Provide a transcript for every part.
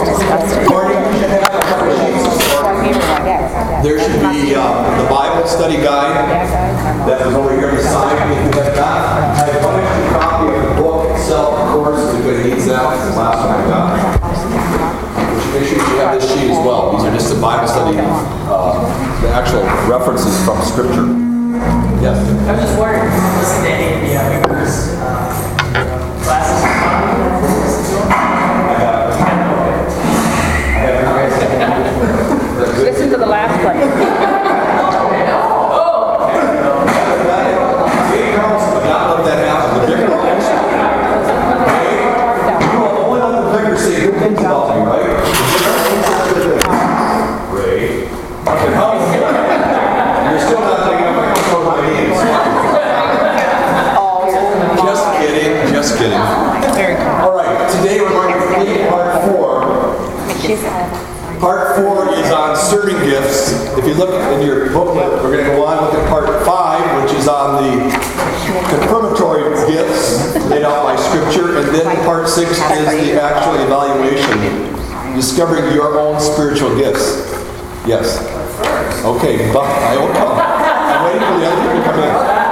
There should be the Bible study guide that was over here on the side. If you have not, I have one extra copy of the book itself, of course, if anybody needs that. It's the last one I got. Make sure you have this sheet as well. These are just the Bible study, the actual references from Scripture. Yes? I was just wondering, listen to any of the members' classes. Listen to the last one. Just kidding. All right, today we're going to read part 4. Part 4 is on serving gifts. If you look in your booklet, we're going to go on with part 5, which is on the confirmatory gifts laid out by Scripture, and then part 6 is the actual evaluation, discovering your own spiritual gifts. Yes. Okay, but I will come. I'm waiting for the other people to come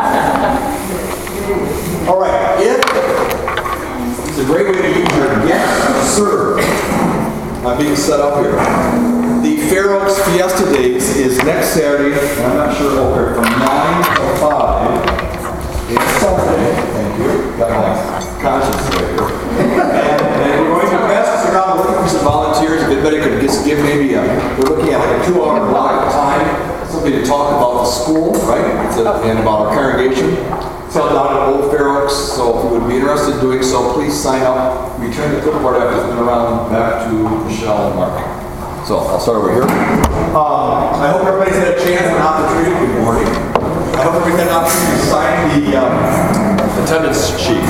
in. All right. It's a great way to use your gifts to serve. I'm being set up here. The Fair Oaks Fiesta Days is next Saturday, and I'm not sure over from 9 to 5. It's Sunday. Thank you. Got my conscience right here. And we're going to pass this around looking for some volunteers. If anybody could just give maybe we're looking at like a 2-hour block of time, something to talk about the school, right? And about our congregation. It's held out at Old Fair Oaks, so if you would be interested in doing so, please sign up. We turn the clipboard after it's been around back to Michelle and Mark. So I'll start over here. I hope everybody's had a chance and an opportunity. Good morning. I hope everybody's had an opportunity to sign the attendance sheet.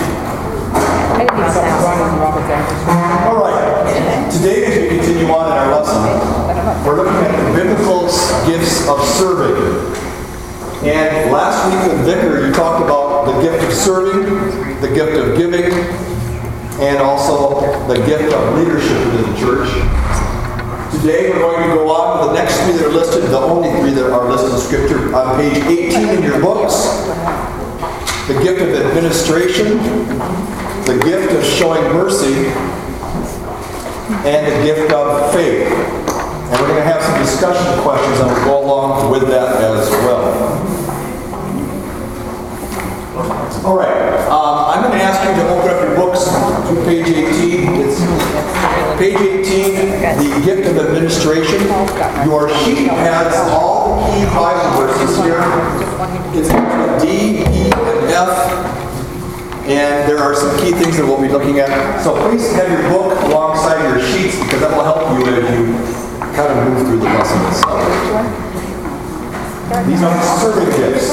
All right. Today, as we continue on in our lesson, we're looking at the biblical gifts of serving. And last week with Vicar, you talked about the gift of serving, the gift of giving, and also the gift of leadership within the church. Today we're going to go on to the next 3 that are listed, the only 3 that are listed in Scripture, on page 18 in your books. The gift of administration, the gift of showing mercy, and the gift of faith. And we're going to have some discussion questions that will go along with that as well. All right. I'm going to ask you to open up your books to page 18. It's page 18, the gift of administration. Your sheet has all the key Bible verses here. It's D, E, and F. And there are some key things that we'll be looking at. So please have your book alongside your sheets, because that will help you as you kind of move through the lesson itself. These are the serving gifts.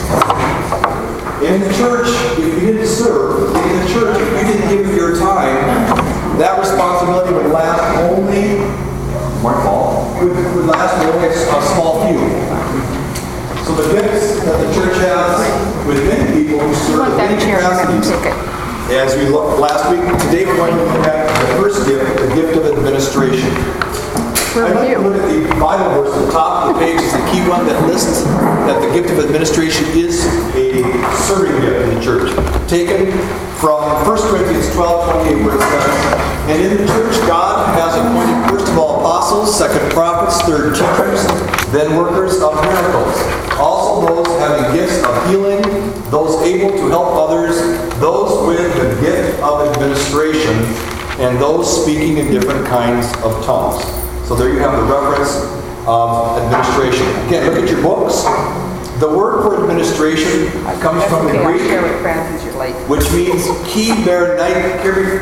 In the church, if you didn't serve, in the church, if you didn't give your time, that responsibility would last only, would last only a small few. So the gifts that the church has with many people who serve in many capacities, as we looked last week, today we're going to look at the first gift, the gift of administration. I'd like to look at the Bible verse at the top of the page. It's the key one that lists that the gift of administration is a serving gift in the church. Taken from 1 Corinthians 12:28, where it says, "And in the church God has appointed first of all apostles, second prophets, third teachers, then workers of miracles. Also those having gifts of healing, those able to help others, those with the gift of administration, and those speaking in different kinds of tongues." So there you have the reference of administration. Again, look at your books. The word for administration comes from the Greek, which means kybernesis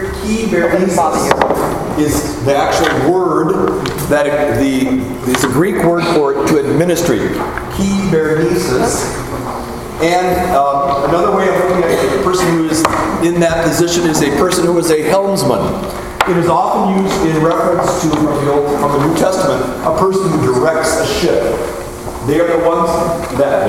is the actual word that it's a Greek word for to administrate. Kybernesis. And another way of looking at it, the person who is in that position is a person who is a helmsman. It is often used in reference to, from the New Testament, a person who directs a ship. They are the ones that...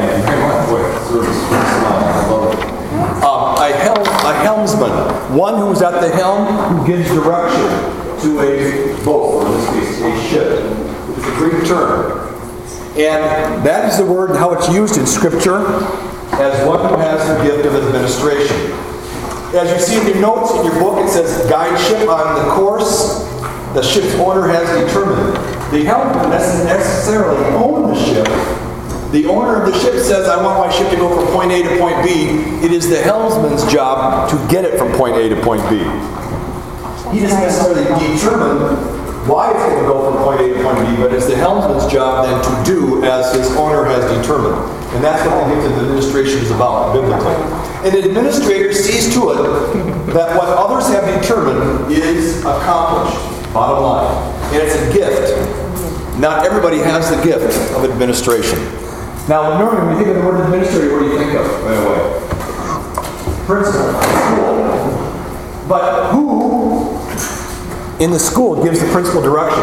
A helmsman, one who is at the helm, who gives direction. to a boat, or in this case, a ship. It's a Greek term. And that is the word and how it's used in Scripture as one who has the gift of administration. As you see in your notes in your book, it says guide ship on the course the ship's owner has determined. The helmsman doesn't necessarily own the ship. The owner of the ship says, I want my ship to go from point A to point B. It is the helmsman's job to get it from point A to point B. He doesn't necessarily determine why it's going to go from point A to point B, but it's the helmsman's job then to do as his owner has determined. And that's what the gift of administration is about, biblically. An administrator sees to it that what others have determined is accomplished, bottom line. And it's a gift. Not everybody has the gift of administration. Now, normally when you think of the word administrator, what do you think of right away? Principal, school. But who in the school gives the principal direction?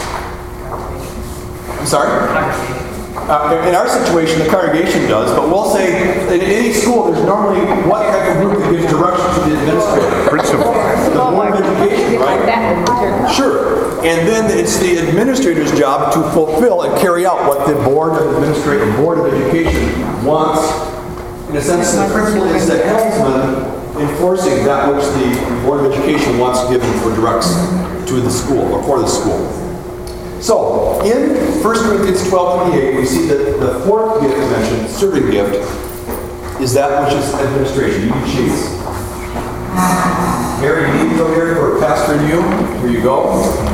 I'm sorry? In our situation, the congregation does, but we'll say in any school, there's normally what type of group that gives direction to the administrator? Principal. The board of education, right? Sure. And then it's the administrator's job to fulfill and carry out what the board of education wants. In a sense, the principal is the helmsman enforcing that which the board of education wants given for direction to the school or for the school. So, in 1 Corinthians 12:28, we see that the fourth gift mentioned, serving gift, is that which is administration. You need sheets. Mary, you need to go here for Pastor and you. Here you go.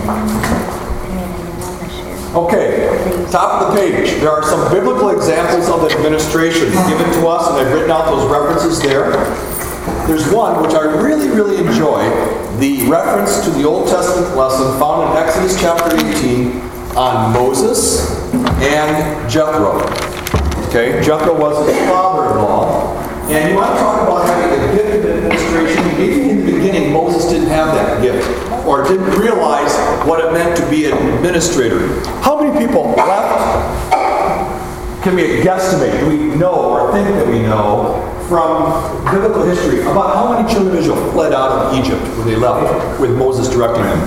Okay, top of the page. There are some biblical examples of administration given to us, and I've written out those references there. There's one which I really, really enjoy, the reference to the Old Testament lesson found in Exodus chapter 18 on Moses and Jethro. Okay, Jethro was his father-in-law, and you want to talk about having a gift of administration. Maybe in the beginning Moses didn't have that gift, or didn't realize what it meant to be an administrator. How many people left? Can we guesstimate? Do we know or think that we know from biblical history about how many children of Israel fled out of Egypt when they left with Moses directing them?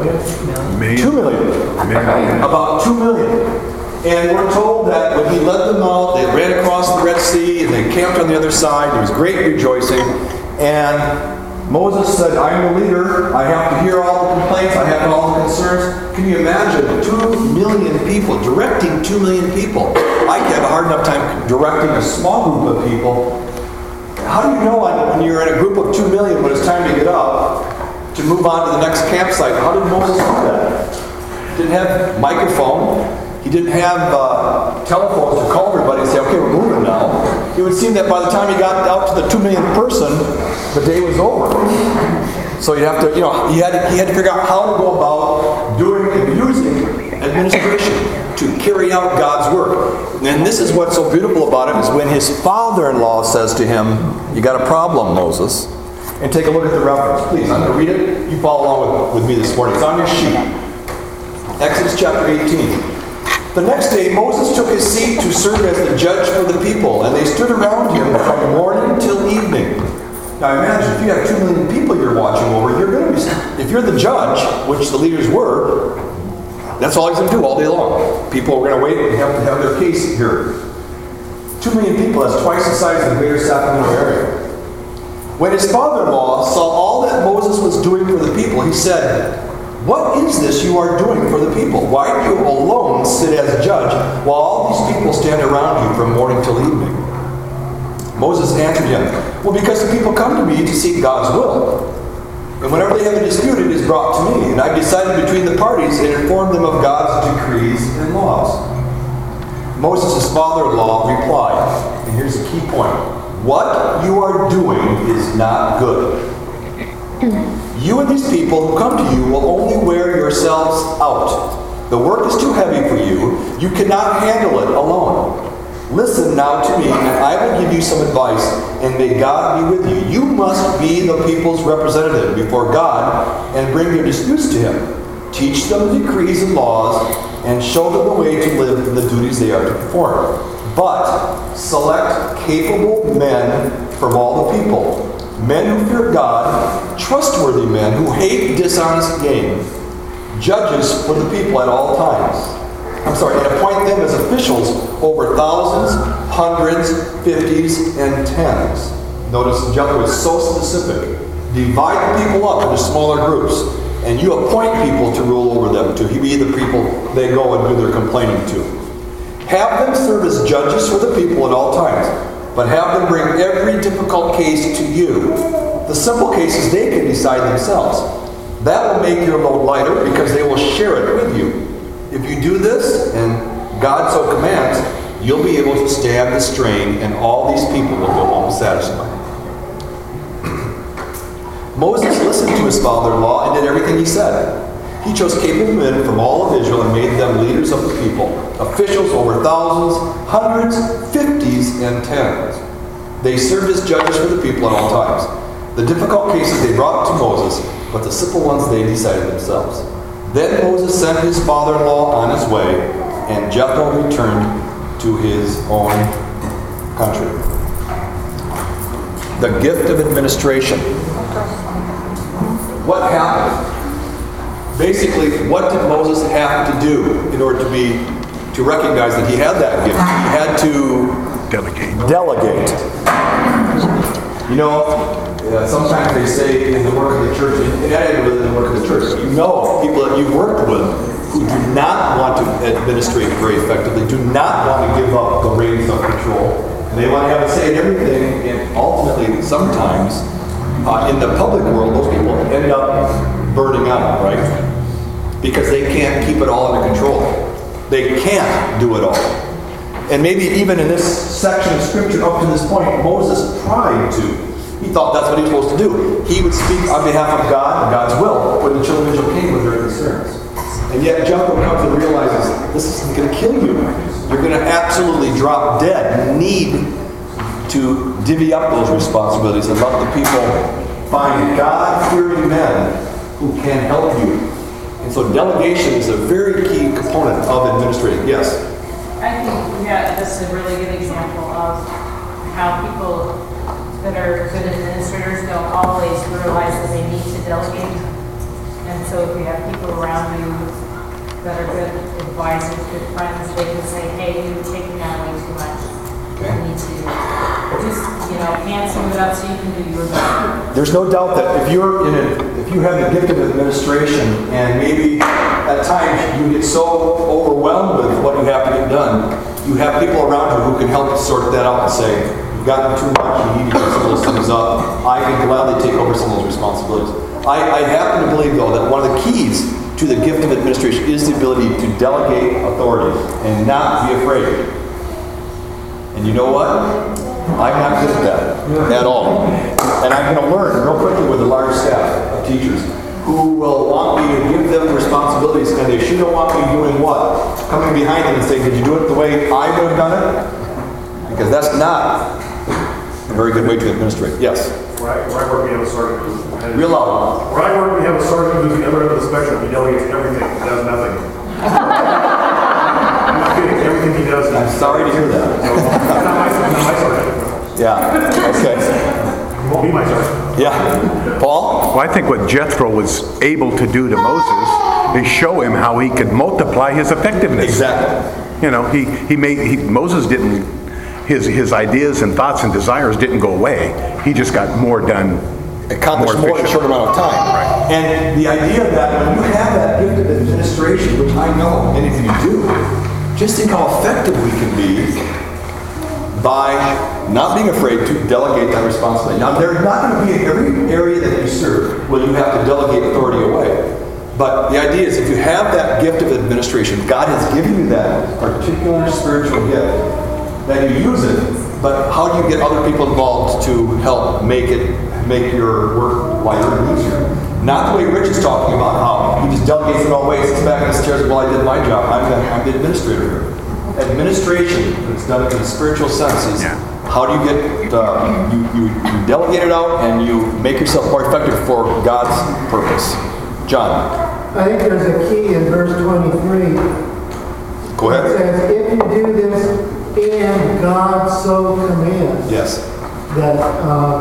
2 million. About 2 million. And we're told that when he led them out, they ran across the Red Sea and they camped on the other side. There was great rejoicing. And Moses said, I'm the leader. I have to hear all the complaints. I have all the concerns. Can you imagine 2 million people, directing 2 million people? I have a hard enough time directing a small group of people. How do you know when you're in a group of 2 million when it's time to get up to move on to the next campsite? How did Moses do that? He didn't have microphone. He didn't have telephones to call everybody and say, okay, we're moving now. It would seem that by the time he got out to the 2 millionth person, the day was over. So you'd have to, he had to figure out how to go about doing and using administration to carry out God's work. And this is what's so beautiful about it, is when his father-in-law says to him, you got a problem, Moses. And take a look at the reference. Please, I'm going to read it. You follow along with me this morning. It's on your sheet. Exodus chapter 18. The next day, Moses took his seat to serve as the judge for the people, and they stood around him from morning till evening. Now imagine, if you have 2 million people you're watching over, you're going to be, if you're the judge, which the leaders were, that's all he's going to do all day long. People are going to wait and have to have their case heard. 2 million people, that's twice the size of the greater Sacramento area. When his father-in-law saw all that Moses was doing for the people, he said, what is this you are doing for the people? Why do you alone sit as judge while all these people stand around you from morning till evening? Moses answered him, well, because the people come to me to seek God's will. And whenever they have a dispute, it is brought to me. And I've decided between the parties and informed them of God's decrees and laws. Moses' father-in-law replied, and here's the key point, what you are doing is not good. You and these people who come to you will only wear yourselves out. The work is too heavy for you. You cannot handle it alone. Listen now to me, and I will give you some advice, and may God be with you. You must be the people's representative before God and bring their disputes to Him. Teach them the decrees and laws, and show them the way to live in the duties they are to perform. But select capable men from all the people, men who fear God, trustworthy men who hate dishonest gain, judges for the people at all times. And appoint them as officials over thousands, hundreds, fifties, and tens. Notice Jethro is so specific. Divide the people up into smaller groups, and you appoint people to rule over them, to be the people they go and do their complaining to. Have them serve as judges for the people at all times, but have them bring every difficult case to you. The simple cases they can decide themselves. That will make your load lighter because they will share it with you. If you do this, and God so commands, you'll be able to stand the strain, and all these people will go home satisfied. Moses listened to his father-in-law and did everything he said. He chose capable men from all of Israel and made them leaders of the people, officials over thousands, hundreds, fifties, and tens. They served as judges for the people at all times. The difficult cases they brought to Moses, but the simple ones they decided themselves. Then Moses sent his father-in-law on his way, and Jethro returned to his own country. The gift of administration. What happened? Basically, what did Moses have to do in order to recognize that he had that gift? He had to delegate. You know, sometimes they say in the work of the church, and that ain't really the work of the church. You know, people that you've worked with who do not want to administrate very effectively, do not want to give up the reins of control, and they want to have a say in everything, and ultimately, sometimes, in the public world, those people end up burning out, right? Because they can't keep it all under control. They can't do it all. And maybe even in this section of Scripture up to this point, Moses tried to. He thought that's what he was supposed to do. He would speak on behalf of God and God's will when the children of Israel came with their concerns. And yet Jethro comes and realizes, this is going to kill you. You're going to absolutely drop dead. You need to divvy up those responsibilities and let the people find God-fearing men who can help you. And so delegation is a very key component of administrating. Yes? I think, this is a really good example of how people that are good administrators don't always realize that they need to delegate. And so if you have people around you that are good advisors, good friends, they can say, hey, you're taking that way too much. You need to just, hand some of it up so you can do your job. There's no doubt that if you have the gift of administration and maybe at times you get so overwhelmed with what you have to get done, you have people around you who can help you sort that out and say, you've gotten too much, you need to give some of those things up. I can gladly take over some of those responsibilities. I happen to believe, though, that one of the keys to the gift of administration is the ability to delegate authority and not be afraid. And you know what? I'm not good at that at all. And I'm going to learn real quickly with a large staff of teachers who will want me to give them responsibilities, and they shouldn't want me doing what? Coming behind them and saying, did you do it the way I would have done it? Because that's not a very good way to administrate. Yes? Where I work, we have a sergeant who's... Real loud. Where I work, we have a sergeant who's the other end of the spectrum. He delegates everything. He does nothing. I'm not kidding. Everything he does... I'm sorry to hear that. Not my sergeant. Yeah. Okay. He won't be my sergeant. Yeah. Paul? Well, I think what Jethro was able to do to Moses is show him how he could multiply his effectiveness. Exactly. Moses didn't... His ideas and thoughts and desires didn't go away. He just got more done. Accomplished more in a short amount of time. Right. And the idea that when you have that gift of administration, which I know many of you do, just think how effective we can be by not being afraid to delegate that responsibility. Now, there's not going to be in every area that you serve where you have to delegate authority away. But the idea is if you have that gift of administration, God has given you that particular spiritual gift, then you use it. But how do you get other people involved to help make your work lighter and easier? Not the way Rich is talking about, how he just delegates it all away, sits back in his chair and says, well, I did my job. I'm the administrator here. Administration, when it's done in a spiritual sense, is how do you get, you delegate it out and you make yourself more effective for God's purpose. John. I think there's a key in verse 23. Go ahead. It says, if you do this and God so commands. Yes. That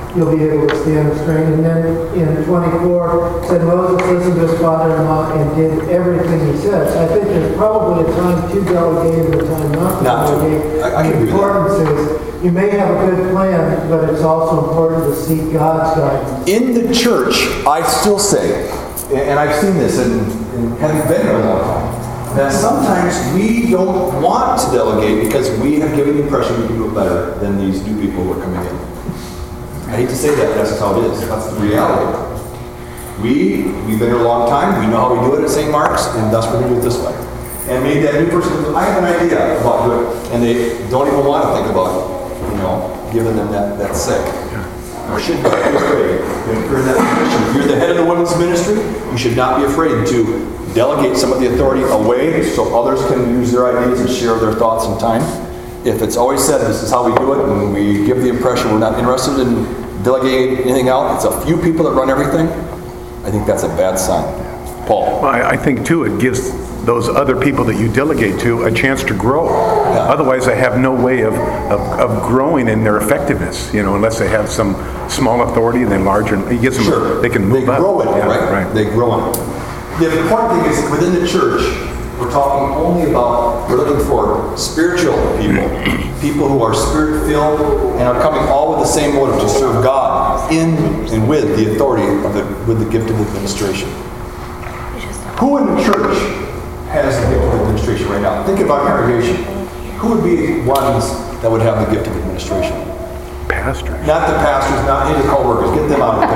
you'll be able to stand the strain. And then in 24, it said Moses listened to his father-in-law and did everything he said. So I think there's probably a time to delegate and a time not to delegate. I can agree with that. The importance is, you may have a good plan, but it's also important to seek God's guidance. In the church, I still say, and I've seen this and having been here a long time, that sometimes we don't want to delegate because we have given the impression we can do it better than these new people who are coming in. I hate to say that, that's how it is. That's the reality. We've been here a long time, we know how we do it at St. Mark's, and thus we're going to do it this way. And maybe that new person, I have an idea about doing it, and they don't even want to think about, giving them that say. You shouldn't be afraid. If you're in that position, if you're the head of the women's ministry, you should not be afraid to delegate some of the authority away so others can use their ideas and share their thoughts and time. If it's always said this is how we do it, and we give the impression we're not interested in delegating anything out, it's a few people that run everything, I think that's a bad sign. Paul? Well, I think too, it gives those other people that you delegate to a chance to grow. Yeah. Otherwise, they have no way of growing in their effectiveness, unless they have some small authority and then larger, it gives them, Sure. they can move They up. grow it, Yeah, right? They grow it. The important thing is within the church, we're talking only about, we're looking for spiritual people, people who are spirit-filled and are coming all with the same motive to serve God in and with the authority of with the gift of administration. Who in the church has the gift of administration right now? Think about congregation. Who would be ones that would have the gift of administration? Pastor. Not the pastors, not any of the co-workers. Get them out of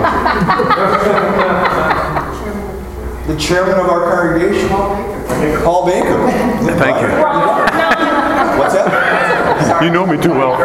the picture. The chairman of our congregation, Paul Baker. Thank you. What's that? You know me too well.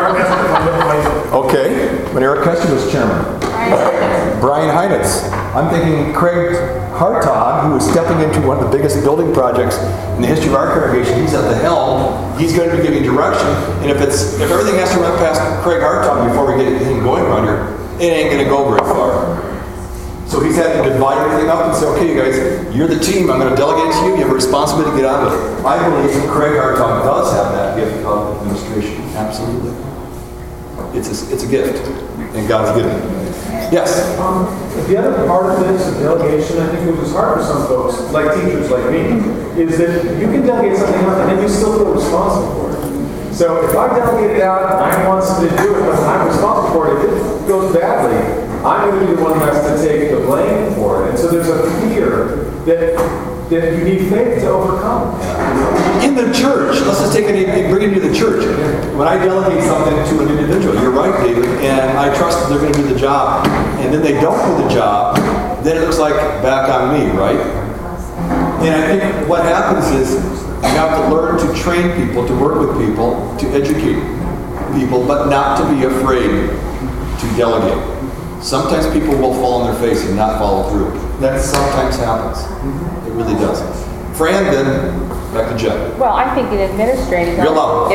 Okay, when Eric Kester was chairman. Brian Heinitz. I'm thinking Craig Hartog, who is stepping into one of the biggest building projects in the history of our congregation. He's at the helm. He's going to be giving direction. And if everything has to run past Craig Hartog before we get anything going around here, it ain't going to go very far. So he's had to divide everything up and say, okay, you guys, you're the team. I'm going to delegate to you. You have a responsibility to get on with it. I believe that Craig Hartog does have that gift of administration. Absolutely. It's a gift, and God's given it. Yes? The other part of this, of delegation, I think which is hard for some folks, like teachers like me, is that you can delegate something out and then you still feel responsible for it. So if I delegate it out and I want somebody to do it, but I'm responsible for it, if it goes badly, I'm going to be the one who has to take the blame for it. And so there's a fear that you need faith to overcome. In the church, let's just take it, bring it to the church. When I delegate something to an individual, you're right, David, and I trust that they're going to do the job, and then they don't do the job, then it looks like back on me, right? And I think what happens is you have to learn to train people, to work with people, to educate people, but not to be afraid to delegate. Sometimes people will fall on their face and not follow through. That sometimes happens. It really does. Fran, then back to Jen. Well, I think in administrating, Real loud.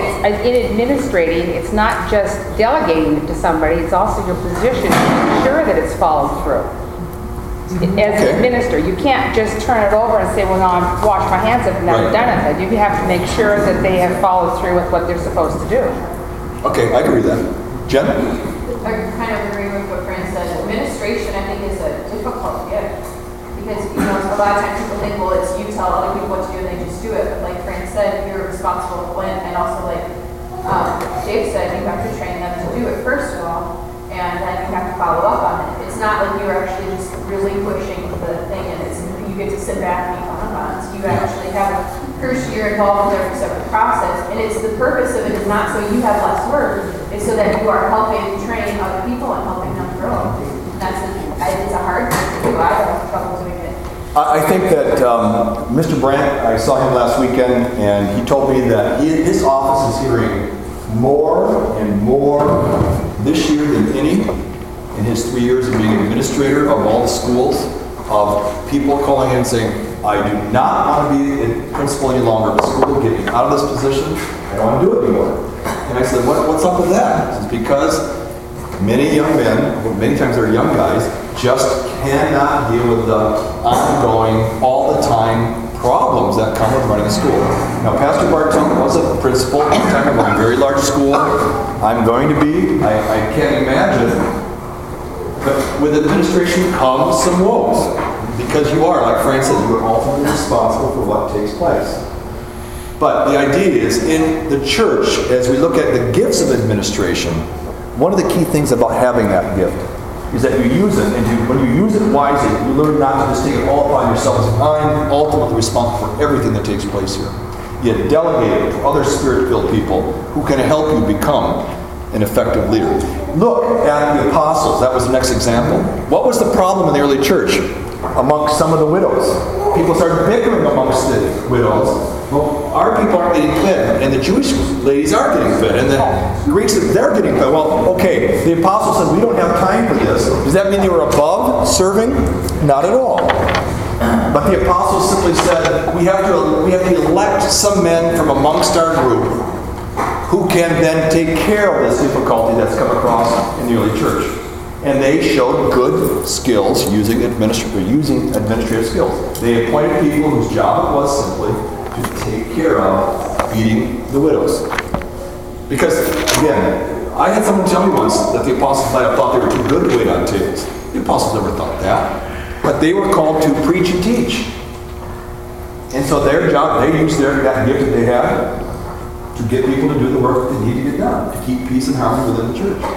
it's not just delegating it to somebody, it's also your position to make sure that it's followed through. As an administrator, you can't just turn it over and say, well, no, I've washed my hands of it and I've done it. You have to make sure that they have followed through with what they're supposed to do. Okay, I agree with that. Jen? I kind of agree with what Fran said. Administration, I think, is a difficult gift. Because, a lot of times people think, well, it's you tell other people what to do and they just do it. But like Fran said, you're responsible for it. And also, like Dave said, you have to train them to do it first of all. And then you have to follow up on it. It's not like you're actually just relinquishing the thing and you get to sit back and eat bonbons. You actually have first you're involved in every separate process. And it's the purpose of it is not so you have less work. It's so that you are helping train other people and helping them grow. It's a hard thing to do. I have trouble doing it. I think that Mr. Brandt, I saw him last weekend, and he told me that his office is hearing more and more this year than any in his 3 years of being an administrator of all the schools, of people calling in and saying, I do not want to be a principal any longer. The school will get me out of this position. I don't want to do it anymore. And I said, what's up with that? It's because many young men, many times they're young guys, just cannot deal with the ongoing, all the time problems that come with running a school. Now, Pastor Barton was a principal at the time of a very large school. I'm going to be. I can't imagine But with administration comes some woes. Because you are, like Frank said, you are ultimately responsible for what takes place. But the idea is, in the church, as we look at the gifts of administration, one of the key things about having that gift is that you use it, and when you use it wisely, you learn not to just take it all upon yourself. I'm ultimately responsible for everything that takes place here. You delegate it to other spirit-filled people who can help you become an effective leader. Look at the apostles. That was the next example. What was the problem in the early church? Amongst some of the widows. People started bickering amongst the widows. Well, our people aren't getting fed, and the Jewish ladies are getting fed, and the Greeks, they're getting fed. Well, okay, the apostles said, we don't have time for this. Does that mean they were above serving? Not at all. But the apostles simply said, we have to elect some men from amongst our group who can then take care of this difficulty that's come across in the early church. And they showed good skills using administrative skills. They appointed people whose job it was simply to take care of feeding the widows. Because, again, I had someone tell me once that the apostles might have thought they were too good to wait on tables. The apostles never thought that. But they were called to preach and teach. And so their job, they used that gift that they had to get people to do the work that they need to get done, to keep peace and harmony within the church.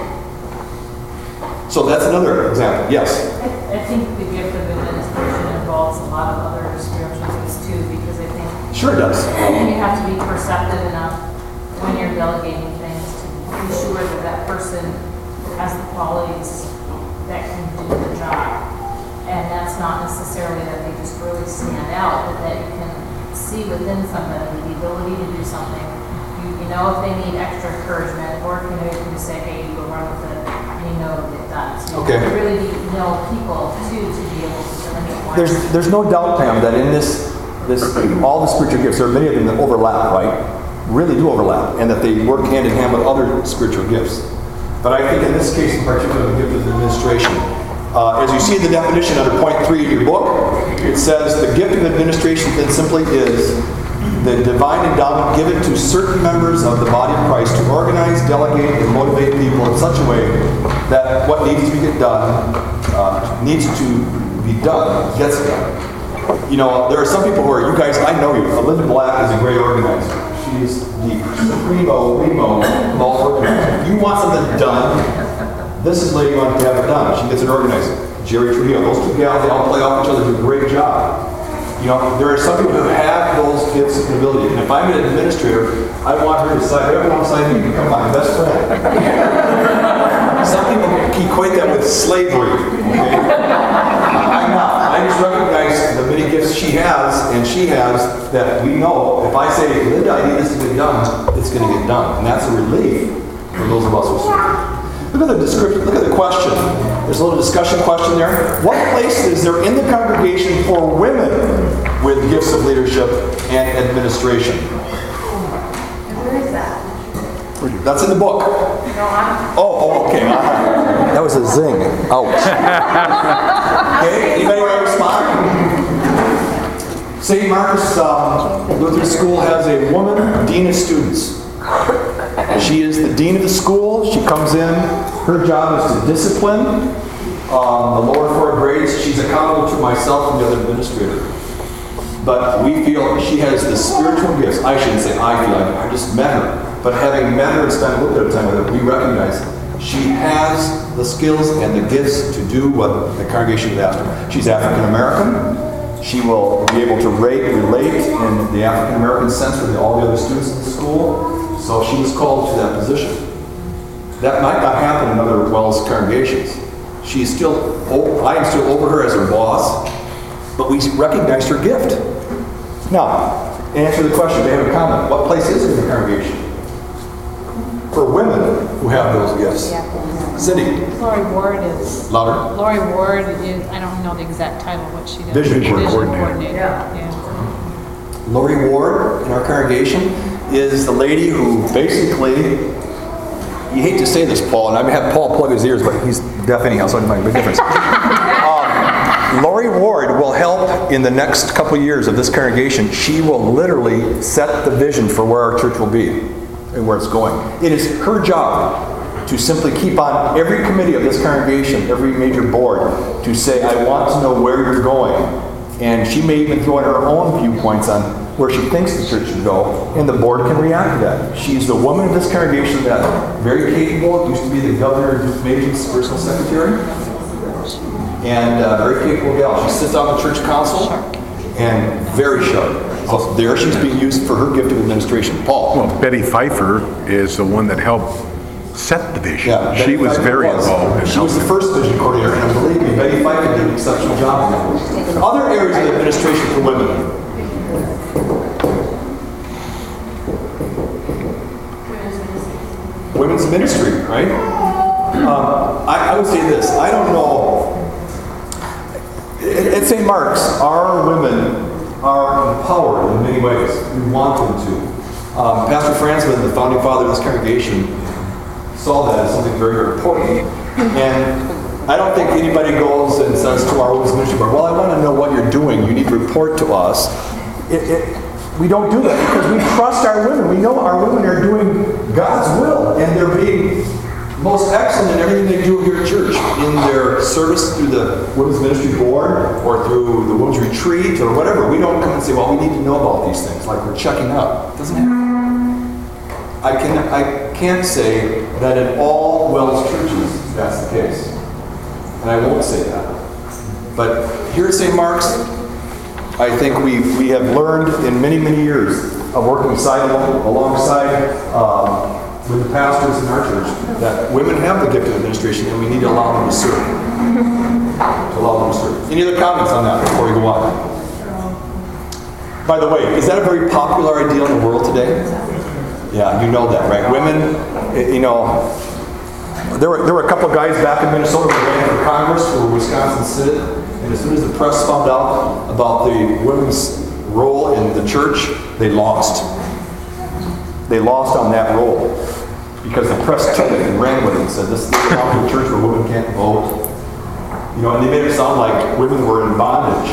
So that's another example. Yes? I think the gift of administration involves a lot of other spiritual things too, because I think Sure it does. you have to be perceptive enough when you're delegating things to be sure that that person has the qualities that can do the job. And that's not necessarily that they just really stand out, but that you can see within somebody the ability to do something. You know if they need extra encouragement, or if you know you can just say, hey, you go run with it, and you know it'll get done. So Okay. you really need to know people too to be able to delineate. There's no doubt, Pam, that in this all the spiritual gifts, there are many of them that overlap, right? Really do overlap, and that they work hand in hand with other spiritual gifts. But I think in this case in particular, the gift of administration. As you see the definition under point 3 of your book, it says the gift of administration then simply is the divine endowment given to certain members of the body of Christ to organize, delegate, and motivate people in such a way that what needs to be done gets done. You know, there are some people who are, you guys, I know you. Linda Black is a great organizer. She's the primo of all organizers. If you want something done, this is the lady you want to have it done. She gets it organized. Jerry Trujillo, those two gals, they all play off each other, do a great job. You know, there are some people who have those gifts and ability. And if I'm an administrator, I want her to decide, everyone beside me to become my best friend. Some people equate that with slavery. Okay? I'm not. I just recognize the many gifts she has, and she has, that we know, if I say, Linda, I need this to get done, it's going to get done. And that's a relief for those of us who serve. Look at the description, look at the question. There's a little discussion question there. What place is there in the congregation for women with gifts of leadership and administration? Where is that? That's in the book. Oh, okay. That was a zing. Ouch. Okay, anybody want to respond? St. Marcus Lutheran School has a woman dean of students. She is the dean of the school. She comes in. Her job is to discipline the lower 4 grades. She's accountable to myself and the other administrator. But we feel she has the spiritual gifts. I shouldn't say I feel. I just met her. But having met her and spent a little bit of time with her, we recognize she has the skills and the gifts to do what the congregation has asked her. She's African American. She will be able to relate in the African American sense with all the other students in the school. So she was called to that position. That might not happen in other WELS congregations. I am still over her as her boss, but we recognized her gift. Now, answer the question, they have a comment. What place is it in the congregation for women who have those gifts? Cindy? Lori Ward is. Louder? Lori Ward is, I don't know the exact title, what she does. Vision coordinator. Yeah. Lori Ward in our congregation is the lady who basically, you hate to say this, Paul, and I have Paul plug his ears, but he's deaf anyhow, so it doesn't make a big difference. Lori Ward will help in the next couple of years of this congregation. She will literally set the vision for where our church will be and where it's going. It is her job to simply keep on every committee of this congregation, every major board, to say, I want to know where you're going. And she may even throw in her own viewpoints on where she thinks the church should go, and the board can react to that. She's the woman of this congregation that very capable, used to be the governor of Duke Magen's personal secretary, and very capable gal. She sits on the church council, and very sharp. So there she's being used for her gift of administration. Paul. Well, Betty Pfeiffer is the one that helped set the vision. Yeah, she Betty was Pfeiffer very involved. in She was the helping. first vision coordinator, and believe me, Betty Pfeiffer did an exceptional job. Other areas of administration for women. Women's ministry, right? I would say this. I don't know. At St. Mark's, our women are empowered in many ways. We want them to. Pastor Franzman, the founding father of this congregation, saw that as something very, very important. And I don't think anybody goes and says to our women's ministry board, well, I want to know what you're doing. You need to report to us. We don't do that because we trust our women. We know our women are doing God's will, and they're being most excellent in everything they do here at church, in their service through the Women's Ministry Board or through the Women's Retreat or whatever. We don't come and say, well, we need to know about these things, like we're checking up. It doesn't happen. I can't say that in all WELS churches that's the case. And I won't say that. But here at St. Mark's, I think we have learned in many, many years of working alongside with the pastors in our church that women have the gift of administration and we need to allow them to serve. Any other comments on that before we go on? By the way, is that a very popular ideal in the world today? Yeah, you know that, right? Women, there were a couple of guys back in Minnesota who ran for Congress for Wisconsin Synod, and as soon as the press found out about the women's role in the church, they lost. They lost on that role because the press took it and ran with it and said, this is a church where women can't vote. And they made it sound like women were in bondage.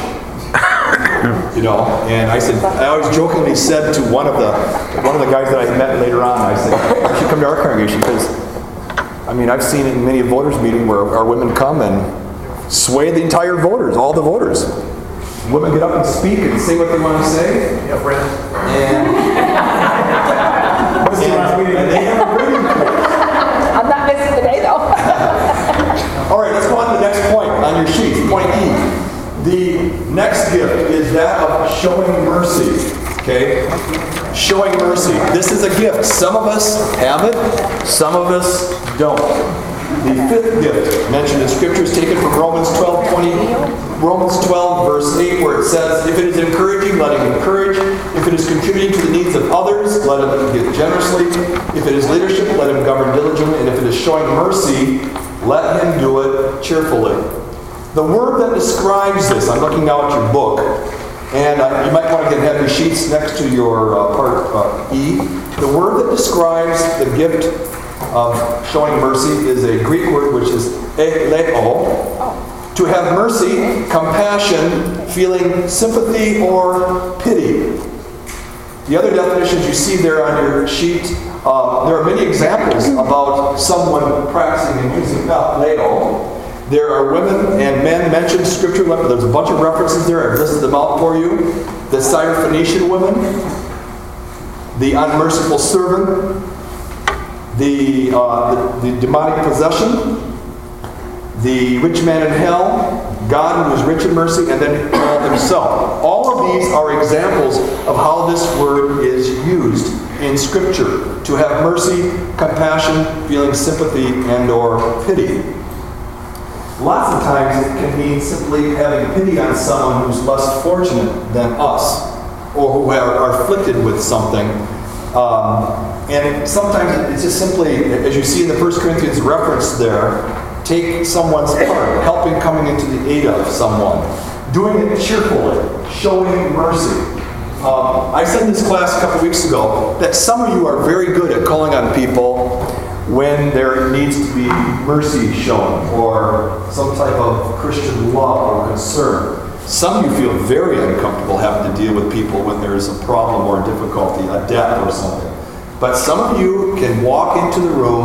And I always jokingly said to one of the guys that I met later on, I said, you should come to our congregation because, I've seen in many voters' meetings where our women come and sway the entire voters, all the voters. Women get up and speak and say what they want to say. Yeah, Brent. And they have a reading course. I'm not missing today, though. All right, let's go on to the next point on your sheet, point E. The next gift is that of showing mercy, okay? Showing mercy. This is a gift. Some of us have it, some of us don't. The fifth gift mentioned in Scripture is taken from Romans 12, verse 8, where it says, if it is encouraging, let him encourage. If it is contributing to the needs of others, let him give generously. If it is leadership, let him govern diligently. And if it is showing mercy, let him do it cheerfully. The word that describes this, I'm looking now at your book, and you might want to have your sheets next to your part E. The word that describes the gift of showing mercy is a Greek word which is eleo. To have mercy, compassion, feeling sympathy or pity. The other definitions you see there on your sheet, there are many examples about someone practicing and using eleo. There are women and men mentioned in Scripture. There's a bunch of references there. I've listed them out for you. The Syrophoenician woman, the unmerciful servant, the demonic possession, the rich man in hell, God who is rich in mercy, and then Paul himself. All of these are examples of how this word is used in Scripture. To have mercy, compassion, feeling sympathy, and or pity. Lots of times it can mean simply having pity on someone who's less fortunate than us, or who are afflicted with something. And sometimes it's just simply, as you see in the 1 Corinthians reference there, take someone's part, helping coming into the aid of someone, doing it cheerfully, showing mercy. I said in this class a couple weeks ago that some of you are very good at calling on people when there needs to be mercy shown or some type of Christian love or concern. Some of you feel very uncomfortable having to deal with people when there is a problem or a difficulty, a death or something. But some of you can walk into the room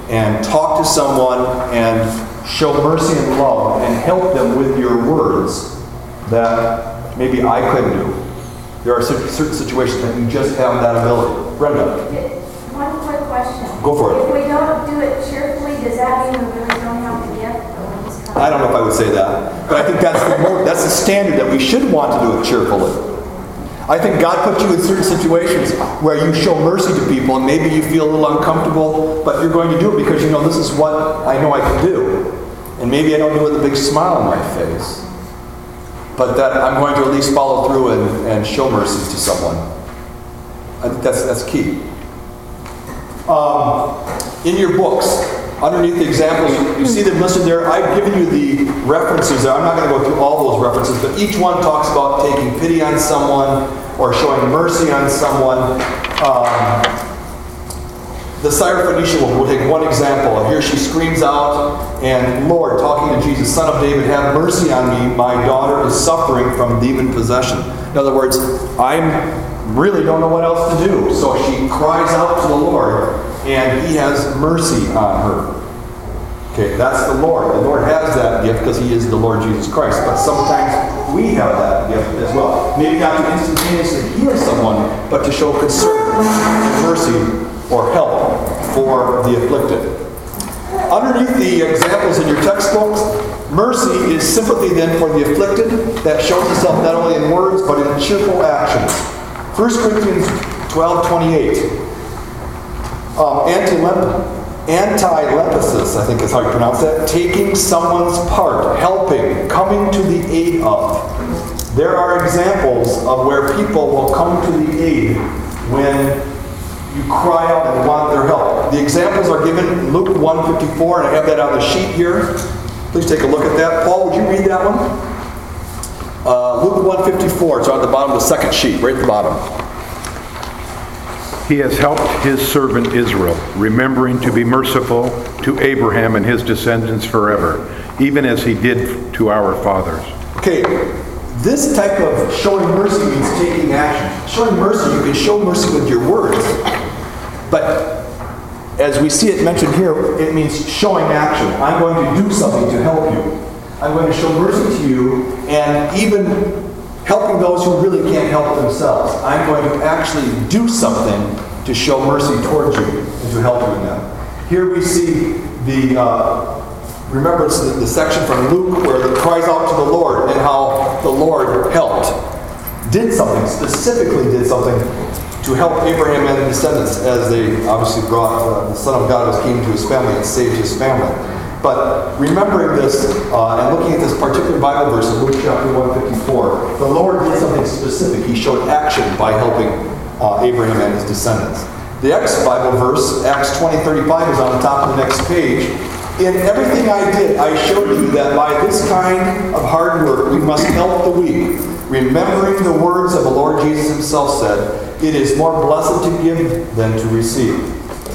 and talk to someone and show mercy and love and help them with your words that maybe I couldn't do. There are certain situations that you just have that ability. Brenda. One quick question. Go for it. If we don't do it cheerfully, does that mean we really don't have the gift? Or we just come- I don't know if I would say that, but I think that's the standard, that we should want to do it cheerfully. I think God put you in certain situations where you show mercy to people and maybe you feel a little uncomfortable, but you're going to do it because you know this is what I know I can do. And maybe I don't do it with a big smile on my face, but that I'm going to at least follow through and show mercy to someone. I think that's key. In your books, underneath the examples, you see them listed there. I've given you the references there. I'm not going to go through all those references, but each one talks about taking pity on someone or showing mercy on someone. The Syrophoenician woman, we'll take one example. Here she screams out, and Lord, talking to Jesus, Son of David, have mercy on me. My daughter is suffering from demon possession. In other words, I really don't know what else to do. So she cries out to the Lord, and he has mercy on her. Okay, that's the Lord. The Lord has that gift because he is the Lord Jesus Christ. But sometimes we have that gift as well. Maybe not to instantaneously heal someone, but to show concern, mercy, or help for the afflicted. Underneath the examples in your textbooks, mercy is sympathy then for the afflicted that shows itself not only in words but in cheerful actions. 1 Corinthians 12:28. Antilepesis, I think is how you pronounce that. Taking someone's part, helping, coming to the aid of. There are examples of where people will come to the aid when you cry out and want their help. The examples are given in Luke 1:54, and I have that on the sheet here. Please take a look at that. Paul, would you read that one? Luke 1:54, it's on the bottom of the second sheet, right at the bottom. He has helped his servant Israel, remembering to be merciful to Abraham and his descendants forever, even as he did to our fathers. Okay, this type of showing mercy means taking action. Showing mercy, you can show mercy with your words, but as we see it mentioned here, it means showing action. I'm going to do something to help you. I'm going to show mercy to you, and even helping those who really can't help themselves. I'm going to actually do something to show mercy towards you and to help you in them. Here we see the remembrance, the section from Luke where it cries out to the Lord and how the Lord helped. Did something, specifically did something to help Abraham and his descendants as they obviously brought the Son of God came to his family and saved his family. But remembering this and looking at this particular Bible verse in Luke chapter 154, the Lord did something specific. He showed action by helping Abraham and his descendants. The next Bible verse, Acts 20:35, is on the top of the next page. In everything I did, I showed you that by this kind of hard work we must help the weak, remembering the words of the Lord Jesus himself said, it is more blessed to give than to receive.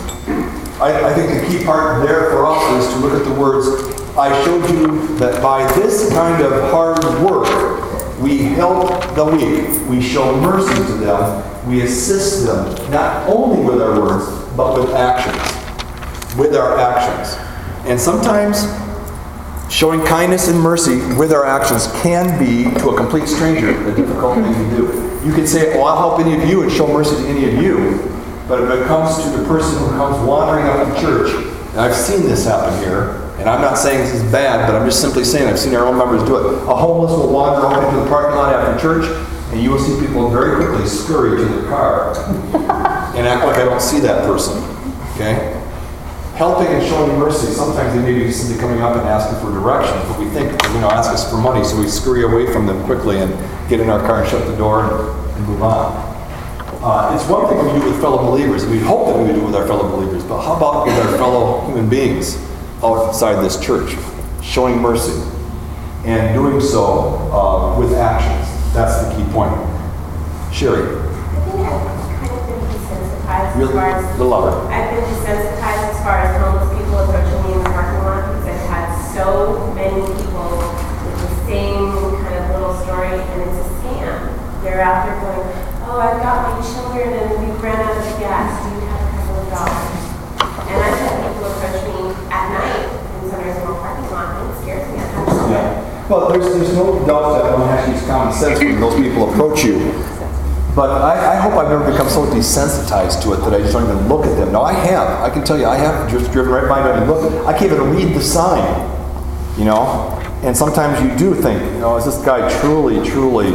I think the key part there for us is to look at the words, I showed you that by this kind of hard work, we help the weak, we show mercy to them, we assist them, not only with our words, but with actions. With our actions. And sometimes, showing kindness and mercy with our actions can be, to a complete stranger, a difficult thing to do. You can say, well, I'll help any of you and show mercy to any of you. But if it comes to the person who comes wandering up to church, and I've seen this happen here, and I'm not saying this is bad, but I'm just simply saying I've seen our own members do it. A homeless will wander off into the parking lot after church, and you will see people very quickly scurry to their car and act like I don't see that person. Okay? Helping and showing mercy, sometimes they may be simply coming up and asking for directions, but we think, ask us for money, so we scurry away from them quickly and get in our car and shut the door and move on. It's one thing we do with fellow believers, and we hope that we do with our fellow believers, but how about with our fellow human beings outside this church? Showing mercy and doing so with actions. That's the key point. Sherry. I think I've kind of been desensitized Really? as far as... The lover. I've been desensitized as far as homeless people approaching me in the parking lot because I've had so many people with the same kind of little story, and it's a scam. They're out there going, oh, I've got my children and we ran out of gas. Do you have $200? And I've had people approach me Well, there's no doubt that one has to use common sense when those people approach you. But I hope I've never become so desensitized to it that I just don't even look at them. No, I have. I can tell you, I have just driven right by them and look. I can't even read the sign, you know? And sometimes you do think, you know, is this guy truly, truly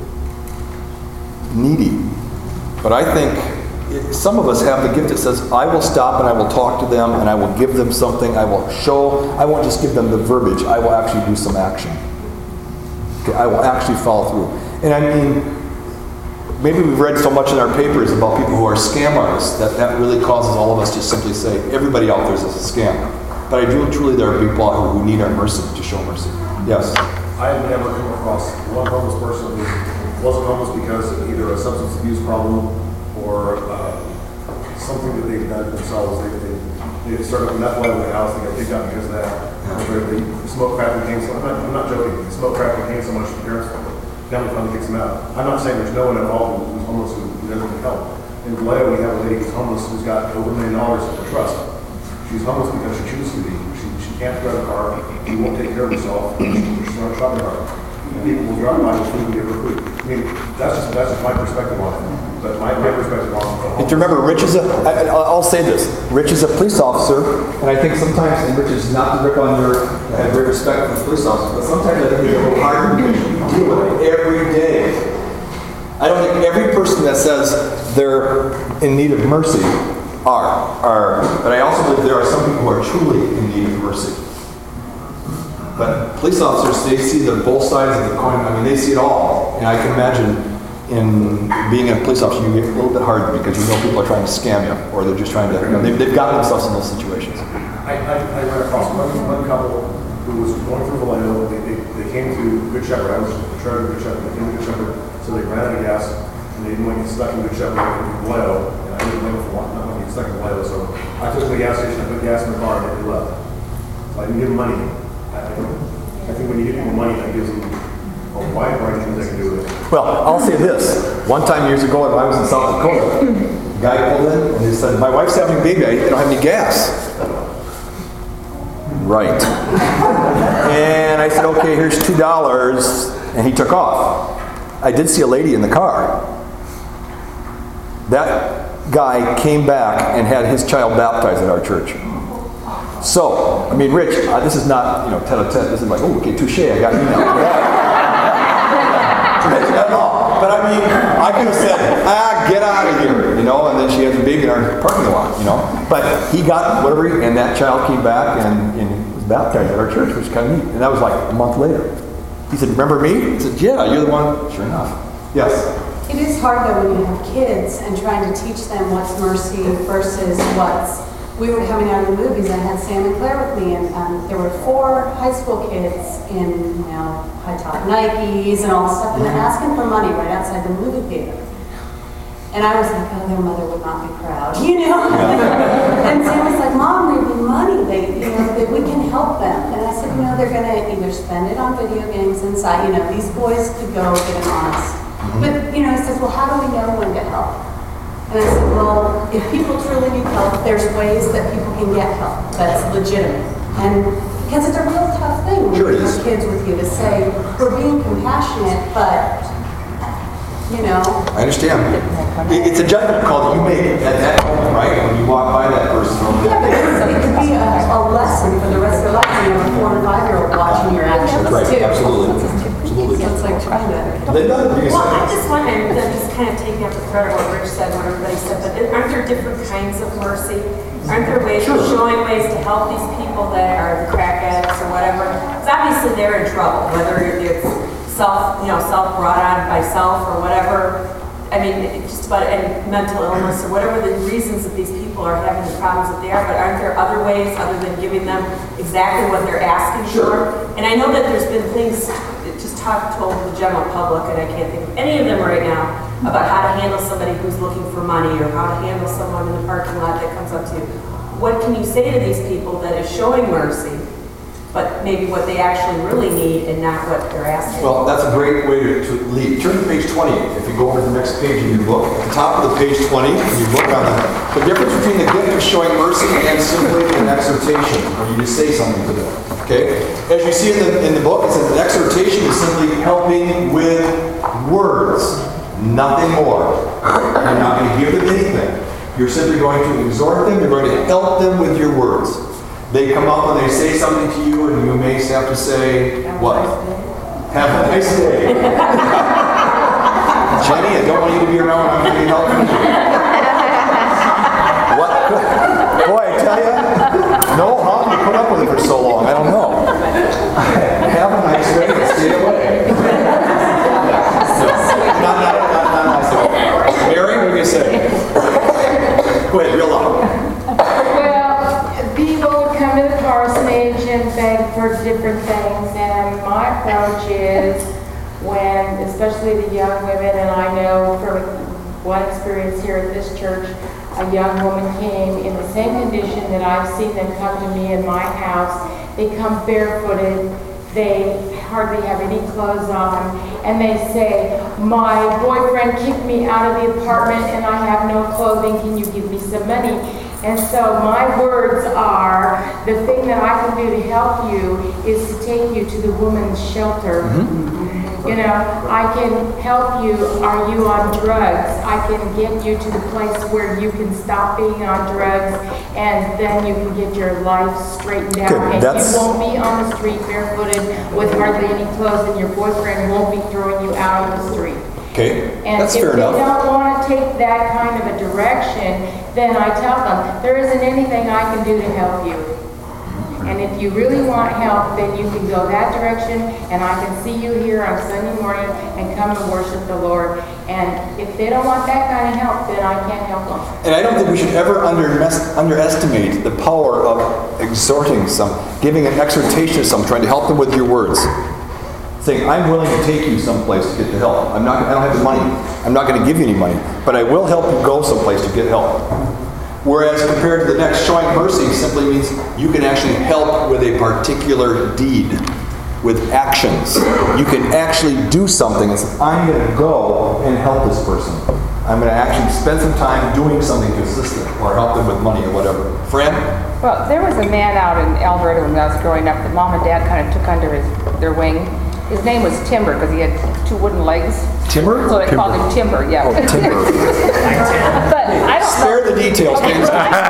needy? But I think some of us have the gift that says, I will stop and I will talk to them and I will give them something. I will show, I won't just give them the verbiage. I will actually do some action. Okay, I will actually follow through. And I mean, maybe we've read so much in our papers about people who are scam artists that really causes all of us to simply say, everybody out there is a scam. But I do truly, there are people out here who need our mercy, to show mercy. Yes? I have never come across one homeless person who wasn't homeless because of either a substance abuse problem or something that they've done themselves. They started a meth lab in their house, they got kicked out because of that. They smoke crack cocaine, so I'm not joking. They smoke crack cocaine so much the parents family finally kicks them out. I'm not saying there's no one involved who's homeless who doesn't need help. In Vallejo, we have a lady who's homeless who's got over $1 million in the trust. She's homeless because she chooses to be. She can't drive a car. She won't take care of herself. She's not a shopping cart. And people will drive by with food and give her food. I mean, that's just my perspective on it. But my perspective on it. And remember, Rich is I'll say this, Rich is a police officer, and I think sometimes, and Rich is not to rip on your, I have great respect for the police officer, but sometimes I think it's a little hard to deal with it every day. I don't think every person that says they're in need of mercy are, but I also believe there are some people who are truly in need of mercy. But police officers, they see both sides of the coin. I mean, they see it all. And I can imagine in being a police officer, you get a little bit hard because you know people are trying to scam you, or they're just trying to, you know, they've gotten themselves in those situations. I ran across one couple who was going through Vallejo. They came to Good Shepherd. I was the treasurer of Good Shepherd. They came to Good Shepherd, so they ran out of gas, and they didn't want to get stuck in Good Shepherd in Vallejo. And I didn't want to get stuck in Vallejo, so I took them to the gas station, I put gas in the car, and they left. So I didn't give them money. I think when you give people money, that gives them a wide variety of things they can do with it. Well, I'll say this. One time years ago, when I was in South Dakota, a guy pulled in and he said, my wife's having a baby, I don't have any gas. Right. And I said, okay, here's $2, and he took off. I did see a lady in the car. That guy came back and had his child baptized at our church. So, I mean, Rich, this is not, you know, tete-a-tete. This is like, oh, okay, touche, I got you now. Not at all. But I mean, I could have said, get out of here, you know, and then she has a baby in our parking lot, you know. But he got whatever, and that child came back and was baptized at our church, which is kind of neat. And that was like a month later. He said, remember me? I said, yeah, you're the one. Sure enough. Yes? It is hard, though, when you have kids and trying to teach them what's mercy versus what's... We were coming out of the movies, and I had Sam and Claire with me, and there were 4 high school kids in, you know, high-top Nikes and all this stuff, and they're asking for money right outside the movie theater. And I was like, oh, their mother would not be proud, you know? And Sam was like, Mom, we need money. We can help them. And I said, you know, they're going to either spend it on video games inside. You know, these boys could go get an honest. But, you know, he says, well, how do we know when to help? And I said, well, if people truly need help, there's ways that people can get help that's legitimate. And because it's a real tough thing when you have kids with you to say, we're being compassionate, but, you know. I understand. It's a judgment call that you make at that moment, right? When you walk by that person. Yeah, but it could be a lesson for the rest of their life. You know, a 4- and 5-year-old watching your actions right, too. Absolutely. Absolutely. So it's like trying to... Well, I just wondered, just kind of taking up the thread of what Rich said, what everybody said, but aren't there different kinds of mercy? Aren't there ways, showing ways to help these people that are crack addicts or whatever? Because obviously they're in trouble, whether it's self brought on by self or whatever. I mean, just about any mental illness or whatever the reasons that these people are having the problems that they are, but aren't there other ways other than giving them exactly what they're asking for? And I know that there's been things just told to the general public, and I can't think of any of them right now, about how to handle somebody who's looking for money or how to handle someone in the parking lot that comes up to you. What can you say to these people that is showing mercy but maybe what they actually really need and not what they're asking. Well, that's a great way to lead. Turn to page 20. If you go over to the next page in your book, at the top of the page 20, you look on the difference between the gift of showing mercy and simply an exhortation, where you just say something to them. Okay? As you see in the book, it says an exhortation is simply helping with words, nothing more. You're not going to give them anything. You're simply going to exhort them. You're going to help them with your words. They come up and they say something to you, and you may have to say, what? Have a nice day. Jenny, I don't want you to be around. I'm going to be helping you. What? Boy, I tell you, no, how can you put up with it for so long? I don't know. Have a nice day and stay away. Not nice. Mary, what do you say? Go ahead, real loud. Well, people would come to the parsonage and beg for different things, and my approach is when, especially the young women, and I know from one experience here at this church, a young woman came in the same condition that I've seen them come to me in my house. They come barefooted. They hardly have any clothes on, and they say, my boyfriend kicked me out of the apartment and I have no clothing, can you give me some money? And so my words are, the thing that I can do to help you is to take you to the woman's shelter. You know, I can help you. Are you on drugs? I can get you to the place where you can stop being on drugs, and then you can get your life straightened out. Okay, and that's- you won't be on the street barefooted with hardly any clothes, and your boyfriend won't be throwing you out on the street. Okay, And that's if fair they enough. don't want to take that kind of a direction, then I tell them, there isn't anything I can do to help you. And if you really want help, then you can go that direction, and I can see you here on Sunday morning and come and worship the Lord. And if they don't want that kind of help, then I can't help them. And I don't think we should ever underestimate the power of exhorting giving an exhortation to someone, trying to help them with your words. Saying, I'm willing to take you someplace to get the help. I don't have the money. I'm not going to give you any money, but I will help you go someplace to get help. Whereas compared to the next, showing mercy simply means you can actually help with a particular deed, with actions. You can actually do something and say, I'm going to go and help this person. I'm going to actually spend some time doing something to assist them or help them with money or whatever. Fran? Well, there was a man out in Alberta when I was growing up that Mom and Dad kind of took under their wing. His name was Timber because he had 2 wooden legs. Timber? So they called him Timber, yeah. Oh, Timber. But I don't know. Spare the details, please.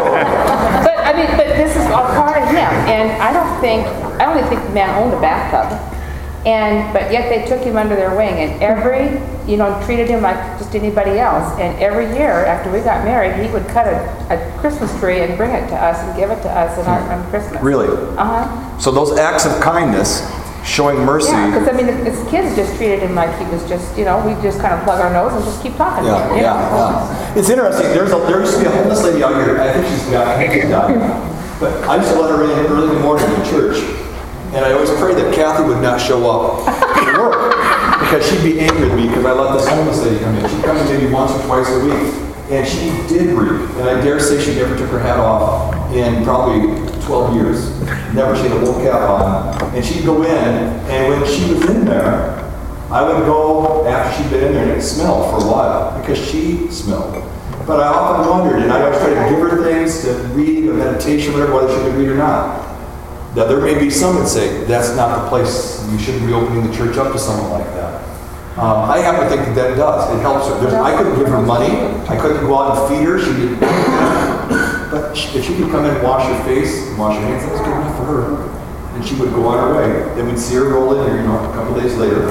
But this is a part of him, and I don't even think the man owned a bathtub. But yet they took him under their wing, and treated him like just anybody else. And every year after we got married, he would cut a Christmas tree and bring it to us and give it to us on Christmas. Really? Uh-huh. So those acts of kindness, showing mercy. Yeah, because as kids just treated him like he was just, we just kind of plug our nose and just keep talking to him. Yeah. It's interesting. There used to be a homeless lady out here. I think she's died now. But I used to let her in early in the morning in church, and I always prayed that Kathy would not show up to work because she'd be angry with me because I let this homeless lady come in. She'd come in maybe once or twice a week, and she did read. And I dare say she never took her hat off in probably 12 years. Never, she had a wool cap on. And she'd go in, and when she was in there, I would go after she'd been in there and it'd smell for a while because she smelled. But I often wondered, and I always try to give her things to read, a meditation, whatever, whether she could read or not. Now, there may be some that say, that's not the place, you shouldn't be opening the church up to someone like that. I happen to think that does. It helps her. I couldn't give her money. I couldn't go out and feed her. She didn't. But if she could come in and wash her face, and wash her hands, that was good enough for her. And she would go on her way. Then we'd see her roll in here, a couple days later.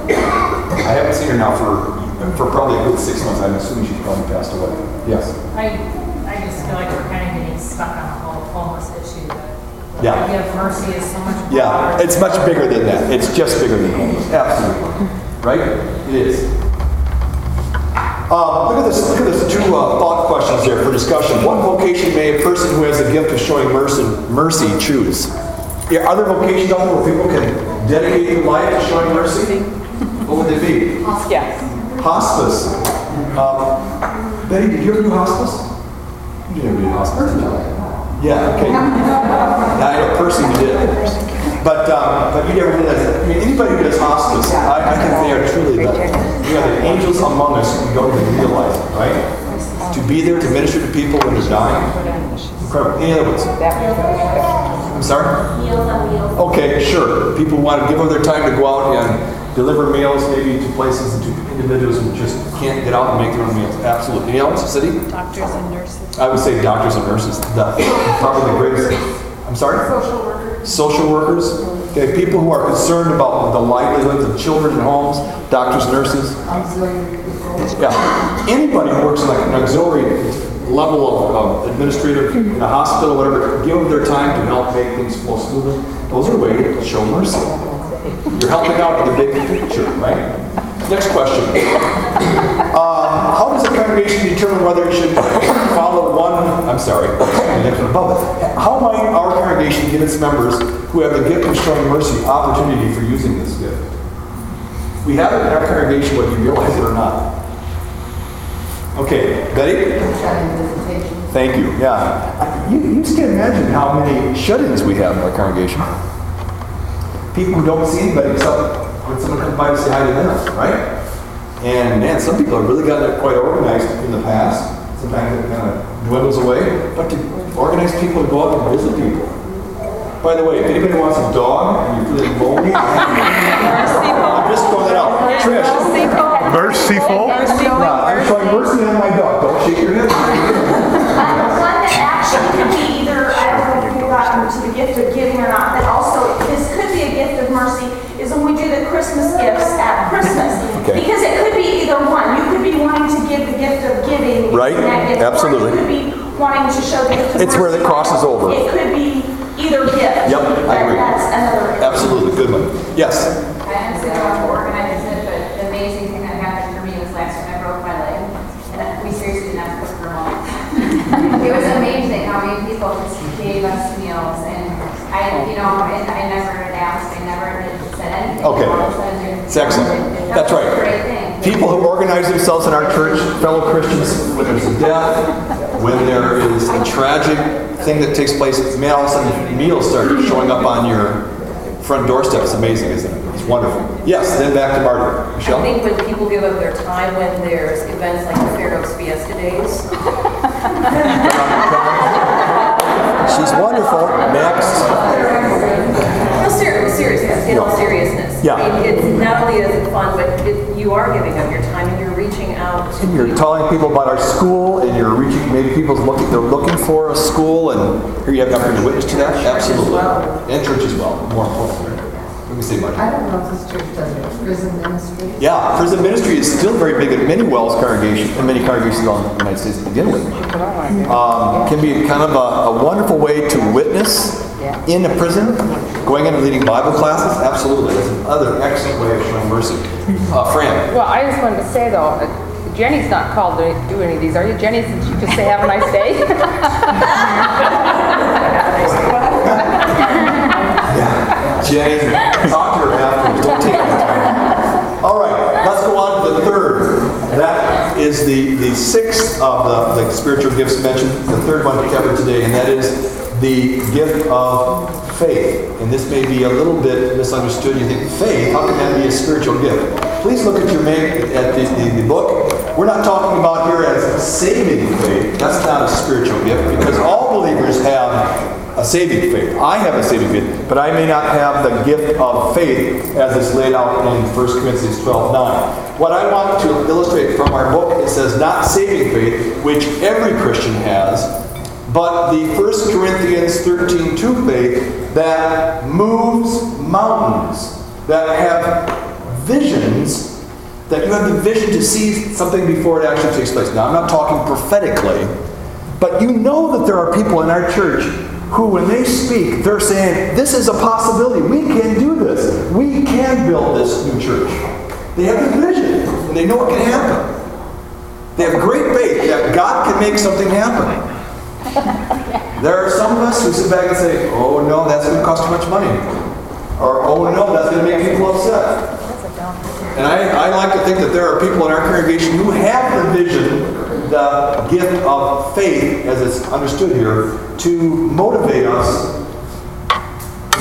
I haven't seen her now for probably a good 6 months. I'm assuming she's probably passed away. Yes? I just feel like we're kind of getting stuck on the whole homeless issue. The Yeah. idea of mercy is so much broader. Yeah, it's much bigger than that. It's just bigger than homeless. Absolutely. Right? It is. Look at this. Look at this. 2 thought questions here for discussion. What vocation may a person who has the gift of showing mercy choose? Yeah, are there vocations out there where people can dedicate their life to showing mercy? What would they be? Yes. Hospice. Betty, did you ever do hospice? You didn't ever do hospice. Yeah, okay. I know a person who did. But you never realize that. I mean, anybody who does hospice, I think they are truly the angels among us who don't even realize it, right? To be there to minister to people when they're dying. Incredible. Any other ones? I'm sorry? Meals on Wheels. Okay, sure. People want to give up their time to go out and deliver meals maybe to places and to individuals who just can't get out and make their own meals. Absolutely. Any else, City? Doctors and nurses. I would say doctors and nurses. Probably the greatest. I'm sorry? Social workers. Social workers. Okay, people who are concerned about the livelihoods of children in homes, doctors, nurses. Yeah. Anybody who works in like an auxiliary level of administrator in a hospital, whatever, give them their time to help make things flow smoothly. Those are ways to show mercy. You're helping out in the big picture, right? Next question. How does a congregation determine whether it should follow one, I'm sorry, next one above it. How might our congregation give its members who have the gift of showing mercy opportunity for using this gift? We have it in our congregation whether you realize it or not. Okay, Betty? Thank you, yeah. You just can't imagine how many shut-ins we have in our congregation. People who don't see anybody except when someone comes by to say hi to them, right? And man, some people have really gotten it quite organized in the past. Sometimes it kind of dwindles away. But to organize people to go out and visit people. By the way, if anybody wants a dog and you're feeling lonely, I'm just throwing that out. Trish. Merciful? I'm showing mercy on my dog. Don't shake your head. One that actually could be either, I don't know if you've gotten to the gift of giving or not, but also this could be a gift of mercy, is when we do the Christmas gifts at Christmas. Okay. Because it could be either one. You could be wanting to give the gift of giving. Right, that gift, absolutely. Or you could be wanting to show the gift of It's mercy. where it crosses over. It could be either gift. Yep, I agree. That's another. Absolutely, good one. Yes? I honestly don't know how to organize it, but the amazing thing that happened for me was last week I broke my leg. And we seriously did not cook for a month. It was amazing how many people just gave us meals. And I never had asked, I never had said anything. Okay. It's excellent. That's right. a great thing. People who organize themselves in our church, fellow Christians, when there's a death, when there is a tragic thing that takes place, man, all of a sudden meals start showing up on your front doorstep. It's amazing, isn't it? It's wonderful. Yes, then back to Marty. Michelle? I think when people give up their time when there's events like the Fair Oaks Fiesta Days. She's wonderful. Next. No, seriously, in all seriousness. Yeah. I mean, it's not only is it fun, but you are giving up your time and you're reaching out. And you're telling people about our school, and you're reaching, maybe they're looking for a school, and here you have the opportunity to witness to that. Absolutely. And church as well, more importantly. Let me say, Marty. I don't know if this church does prison ministry. Yeah, prison ministry is still very big at many Wells congregations, and many congregations all in the United States to begin with. Can be kind of a wonderful way to witness in a prison, going in and leading Bible classes. Absolutely, that's another excellent way of showing mercy. Fran. Well, I just wanted to say though, Jenny's not called to do any of these, are you? Jenny, did you just say have a nice day? Jenny, talk to her afterwards. Don't take any time. All right, let's go on to the third. That is the sixth of the spiritual gifts mentioned, the third one to cover today, and that is the gift of faith. And this may be a little bit misunderstood. You think, faith, how can that be a spiritual gift? Please look at the book. We're not talking about here as saving faith. That's not a spiritual gift, because all believers have a saving faith. I have a saving faith, but I may not have the gift of faith as it's laid out in 1 Corinthians 12:9. What I want to illustrate from our book, it says not saving faith, which every Christian has, but the 1 Corinthians 13:2 faith that moves mountains, that have visions, that you have the vision to see something before it actually takes place. Now, I'm not talking prophetically, but you know that there are people in our church who, when they speak, they're saying, this is a possibility. We can do this. We can build this new church. They have the vision, and they know it can happen. They have great faith that God can make something happen. There are some of us who sit back and say, oh no, that's going to cost too much money. Or, oh no, that's going to make people upset. And I like to think that there are people in our congregation who have the vision, the gift of faith, as it's understood here, to motivate us to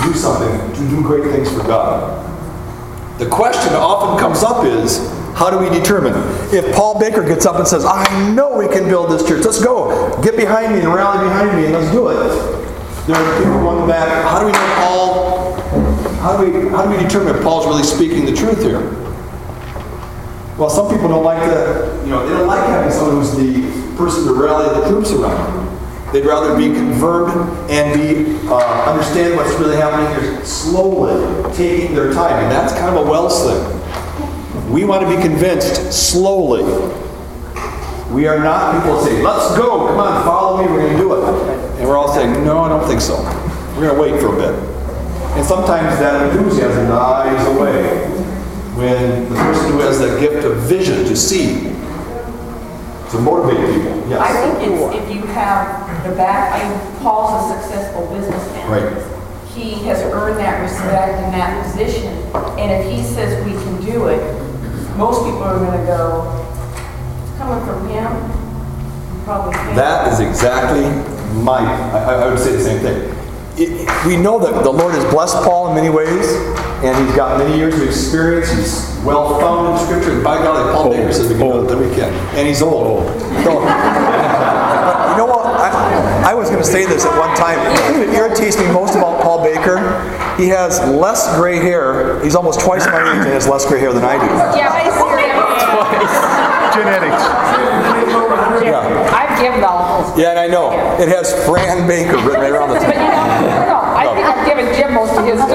do something, to do great things for God. The question that often comes up is, how do we determine? If Paul Baker gets up and says, I know we can build this church, let's go, get behind me and rally behind me and let's do it. There are people going back, how do we know Paul, how do we determine if Paul's really speaking the truth here? Well, some people don't like they don't like having someone who's the person to rally the troops around. They'd rather be confirmed and understand what's really happening here slowly, taking their time. And that's kind of a Wells thing. We want to be convinced slowly. We are not people that say, let's go, come on, follow me, we're going to do it. And we're all saying, no, I don't think so. We're going to wait for a bit. And sometimes that enthusiasm dies away when the person who has the gift of vision to see, to motivate people. Yes. I think it's if you have the Paul's a successful businessman. Right. He has earned that respect in that position. And if he says we can do it, most people are going to go, it's coming from him. Probably can't. That is exactly I would say the same thing. We know that the Lord has blessed Paul in many ways, and he's got many years of experience. He's well founded in Scripture. And by golly, Paul Baker says we can do it, then we can. And he's old. So, but you know what? I was going to say this at one time. The thing that irritates me most about Paul Baker, he has less gray hair. He's almost twice my age and has less gray hair than I do. Yeah, I see Genetics. Yeah. I've given all those. Yeah, and I know. It has Fran Baker written right around the top. But I think I've given Jim most of his too.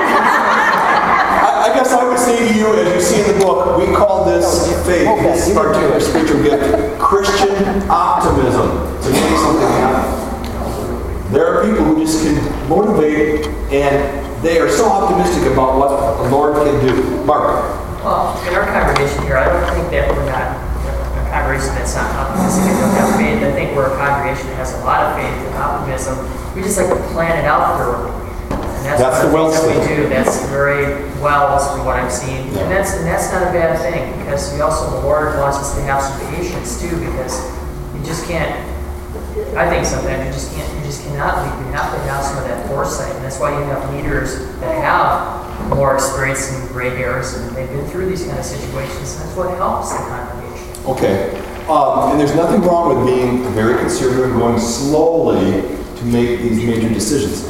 I guess I would say to you, as you see in the book, we call this faith, this particular spiritual gift, Christian optimism, to make something happen. There are people who just can motivate, and they are so optimistic about what the Lord can do. Mark. Well, in our congregation here, I don't think that we're not a congregation that's not optimistic and don't have faith. I think we're a congregation that has a lot of faith and optimism. We just like to plan it out thoroughly. And that's the one Wells of the things that we thing. do. That's very Wells from what I've seen. And that's not a bad thing, because we also, the Lord wants us to have some patience too, because you just can't, I think sometimes you just cannot lead. You have to have some of that foresight. And that's why you have leaders that have more experience and gray hairs, and they've been through these kind of situations. That's what helps the congregation. Okay. And there's nothing wrong with being very conservative and going slowly to make these major decisions.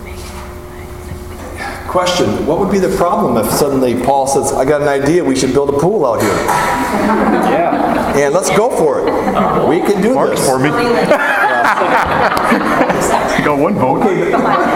Question, what would be the problem if suddenly Paul says, I got an idea, we should build a pool out here? Yeah. And let's go for it. We can do Mark's this. for me. Got one vote. Okay.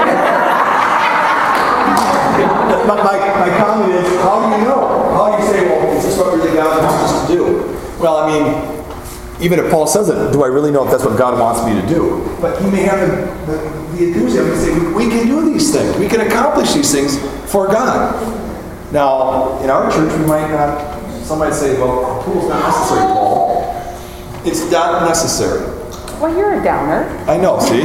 My comment is, how do you know? How do you say, well, is this what really God wants us to do? Well, I mean, even if Paul says it, do I really know if that's what God wants me to do? But he may have the enthusiasm to say, we can do these things. We can accomplish these things for God. Now, in our church, we might not, some might say, well, a pool's not necessary, Paul. It's not necessary. Well, you're a downer. I know, see?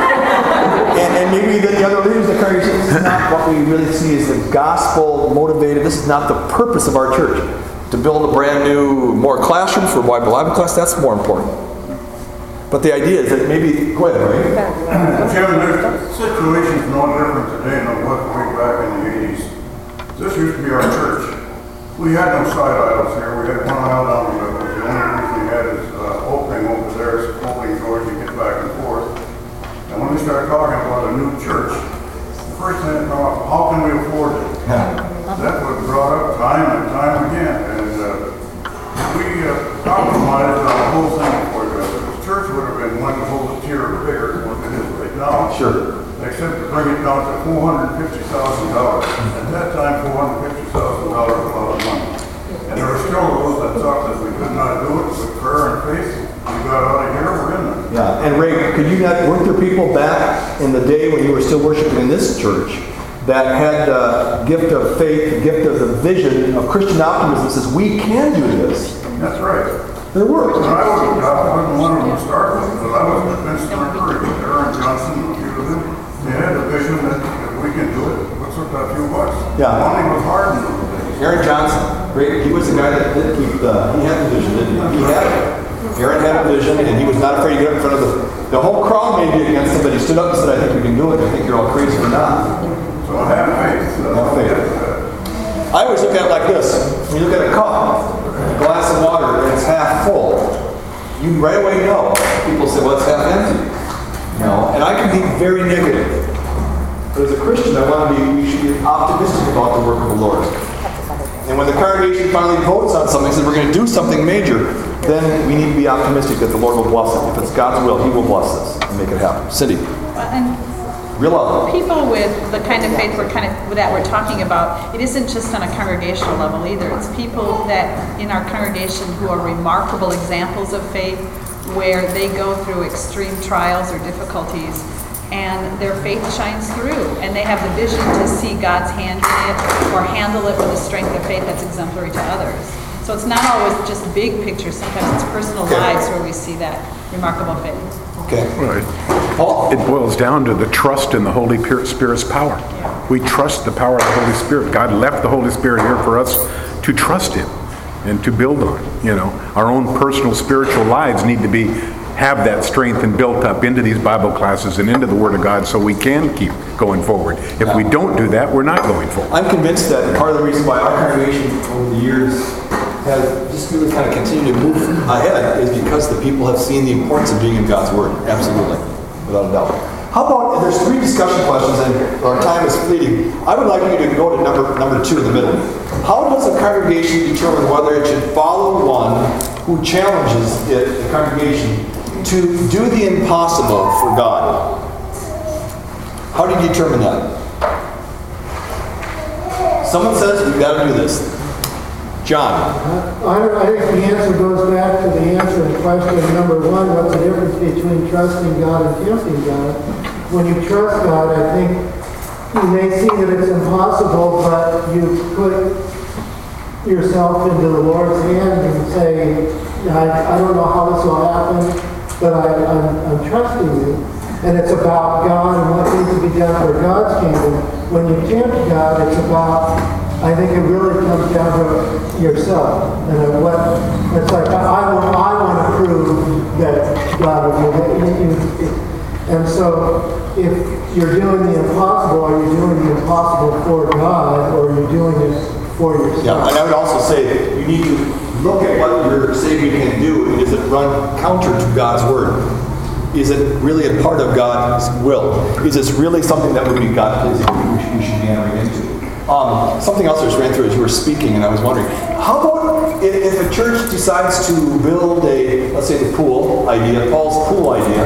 And maybe the other leaders of the congregation, this is not what we really see as the gospel motivated. This is not the purpose of our church. To build a brand new, more classrooms for Bible class, that's more important. But the idea is that maybe, go ahead, Ray. Kevin, the situation's no different today than it was way back in the 80s. This used to be our church. We had no side aisles here. We had one aisle down the middle. The only reason we had is opening over there, is opening doors to get back and forth. And when we started talking about a new church, the first thing that came up, how can we afford it? That was brought up time and time again. And we compromised on the whole thing for the church would have been one whole tier bigger than what it is right now. Sure. Except to bring it down to $450,000. At that time, $450,000 was a lot of money. And there were still those that thought that we could not do it with prayer and faith. We got out of here, we're in there. Yeah, and Ray, weren't there people back in the day when you were still worshiping in this church that had the gift of faith, the gift of the vision of Christian optimism that says, we can do this? That's right. There were. And I wasn't one of them to start with, but I was convinced and encouraged. Aaron Johnson, a few of them, they had the vision that we can do it. What's with that few bucks? Yeah. Money was hard in those days. Aaron Johnson, great. He was the guy that did keep he had the vision, didn't he? He had it. Aaron had a vision, and he was not afraid to get up in front of the whole crowd may be against him, but he stood up and said, I think we can do it. I think you're all crazy or not. So So have faith. Have faith. I always look at it like this. When you look at a cup, a glass of water, and it's half full, you right away know. People say, well, it's half empty. You know, and I can be very negative. But as a Christian, we should be optimistic about the work of the Lord. And when the congregation finally votes on something, says we're going to do something major, then we need to be optimistic that the Lord will bless it. If it's God's will, He will bless us and make it happen. Cindy. And Real love. people with the kind of faith that we're talking about, it isn't just on a congregational level either. It's people that in our congregation who are remarkable examples of faith, where they go through extreme trials or difficulties, and their faith shines through, and they have the vision to see God's hand in it or handle it with a strength of faith that's exemplary to others. So it's not always just big pictures. Sometimes it's personal lives where we see that remarkable faith. Okay. Right. It boils down to the trust in the Holy Spirit's power. We trust the power of the Holy Spirit. God left the Holy Spirit here for us to trust Him and to build on. You know, our own personal spiritual lives need to have that strength and built up into these Bible classes and into the Word of God so we can keep going forward. If we don't do that, we're not going forward. I'm convinced that part of the reason why our congregation over the years has just really kind of continued to move ahead is because the people have seen the importance of being in God's Word. Absolutely. Without a doubt. How about, there's 3 discussion questions and our time is fleeting. I would like you to go to number 2 in the middle. How does a congregation determine whether it should follow one who challenges the congregation to do the impossible for God? How do you determine that? Someone says, we've got to do this. John. I think the answer goes back to the answer in question number 1, what's the difference between trusting God and tempting God? When you trust God, I think you may see that it's impossible, but you put yourself into the Lord's hand and say, I don't know how this will happen, but I'm trusting you. And it's about God and what needs to be done for God's kingdom. When you tempt God, it's about, I think it really comes down to yourself. And it's like, I want to prove that God will do that. And so, if you're doing the impossible, are you doing the impossible for God, or are you doing it for yourself? Yeah, and I would also say that you need to look at what you're saying you can do, and does it run counter to God's Word? Is it really a part of God's will? Is this really something that would be God-pleasing we should be entering into? Something else I just ran through as you were speaking, and I was wondering, how about if a church decides to build let's say the pool idea, Paul's pool idea,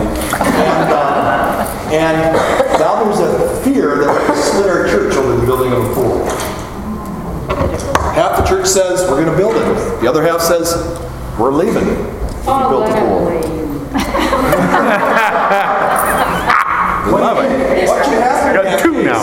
and now there's a fear that we split our church over the building of a pool. Half the church says, we're going to build it. The other half says, we're leaving. If you build the pool. What should happen in that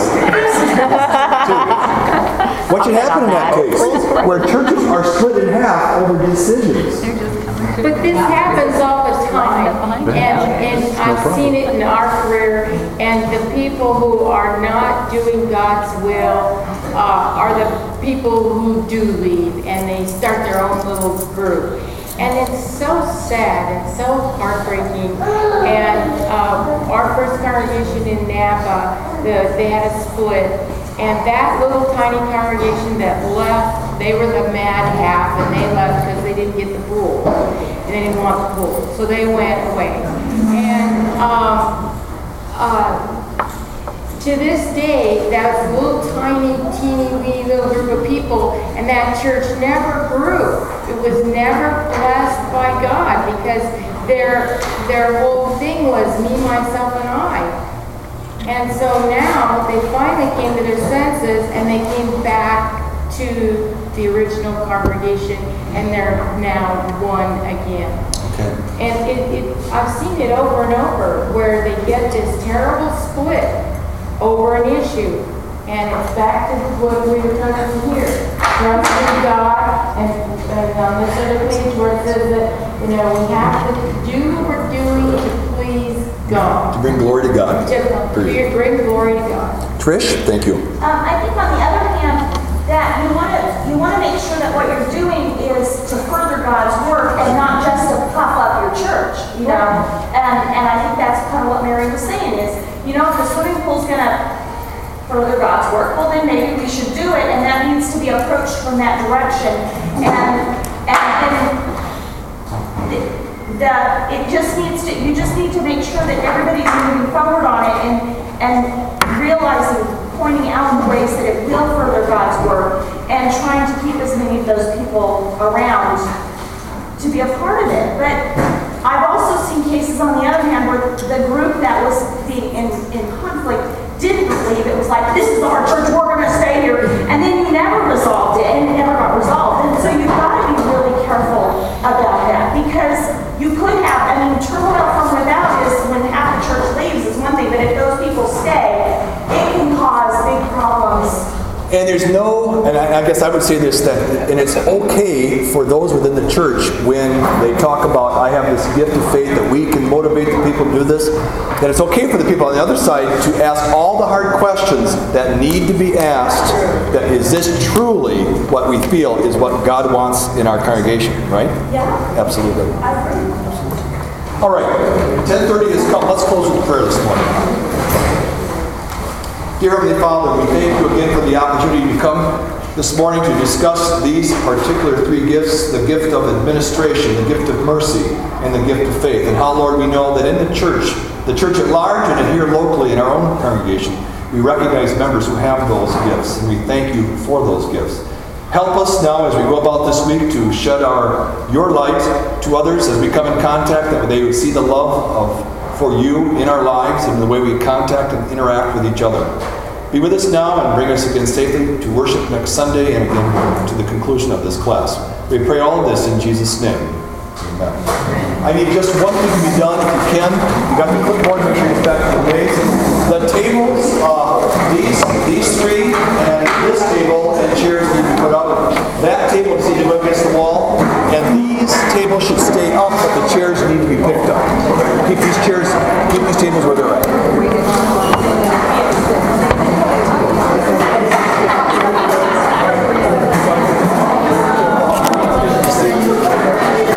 case? What should happen in that case? Where churches are split in half over decisions. But this happens all the time, and I've seen it in our career, and the people who are not doing God's will are the people who do leave, and they start their own little group. And it's so sad and so heartbreaking. And our first congregation in Napa, they had a split. And that little tiny congregation that left, they were the mad half, and they left because they didn't get the pool. And they didn't want the pool. So they went away. And to this day, that little tiny, teeny, wee little group of people, and that church never grew. It was never blessed by God because their whole thing was me, myself, and I. And so now they finally came to their senses and they came back to the original congregation, and they're now one again. Okay. And I've seen it over and over where they get this terrible split over an issue, and it's back to what we were talking about here. Trusting God, and on this other page where it says that, we have to do what we're doing to please God. To bring glory to God. To bring glory to God. Trish, thank you. I think on the other hand, that you want to make sure that what you're doing is to further God's work and not just to puff up your church, And I think that's kind of what Mary was saying is, if the swimming pool's going to further God's work, well, then maybe we should do it, and that needs to be approached from that direction. You just need to make sure that everybody's moving forward on it and realizing, pointing out the ways that it will further God's work, and trying to keep as many of those people around to be a part of it. But I've also seen cases on the other hand where the group that was being in conflict didn't believe it was like, this is our church, we're going to stay here, and then you never resolved it, and it never got resolved. And so you've got to be really careful about that, because you could have, turmoil from without is when half the church leaves is one thing, but if those people stay, it can cause big problems. And there's no, and I guess I would say this, that, and it's okay for those within the church when they talk about, I have this gift of faith that we can motivate the people to do this, that it's okay for the people on the other side to ask all the hard questions that need to be asked, that is this truly what we feel is what God wants in our congregation, right? Yeah. Absolutely. I agree. All right, 10:30 has come. Let's close with prayer this morning. Dear Heavenly Father, we thank you again for the opportunity to come this morning to discuss these particular three gifts, the gift of administration, the gift of mercy, and the gift of faith. And how, Lord, we know that in the church at large and here locally in our own congregation, we recognize members who have those gifts, and we thank you for those gifts. Help us now as we go about this week to shed your light to others as we come in contact, that they would see the love for you in our lives and the way we contact and interact with each other. Be with us now and bring us again safely to worship next Sunday and again to the conclusion of this class. We pray all of this in Jesus' name. Amen. I need just one thing to be done if you can. You got the clipboard, make sure you get back to the base. The tables, these three and this table and chairs need to be put up. That table needs to go against the wall, and these tables should stay up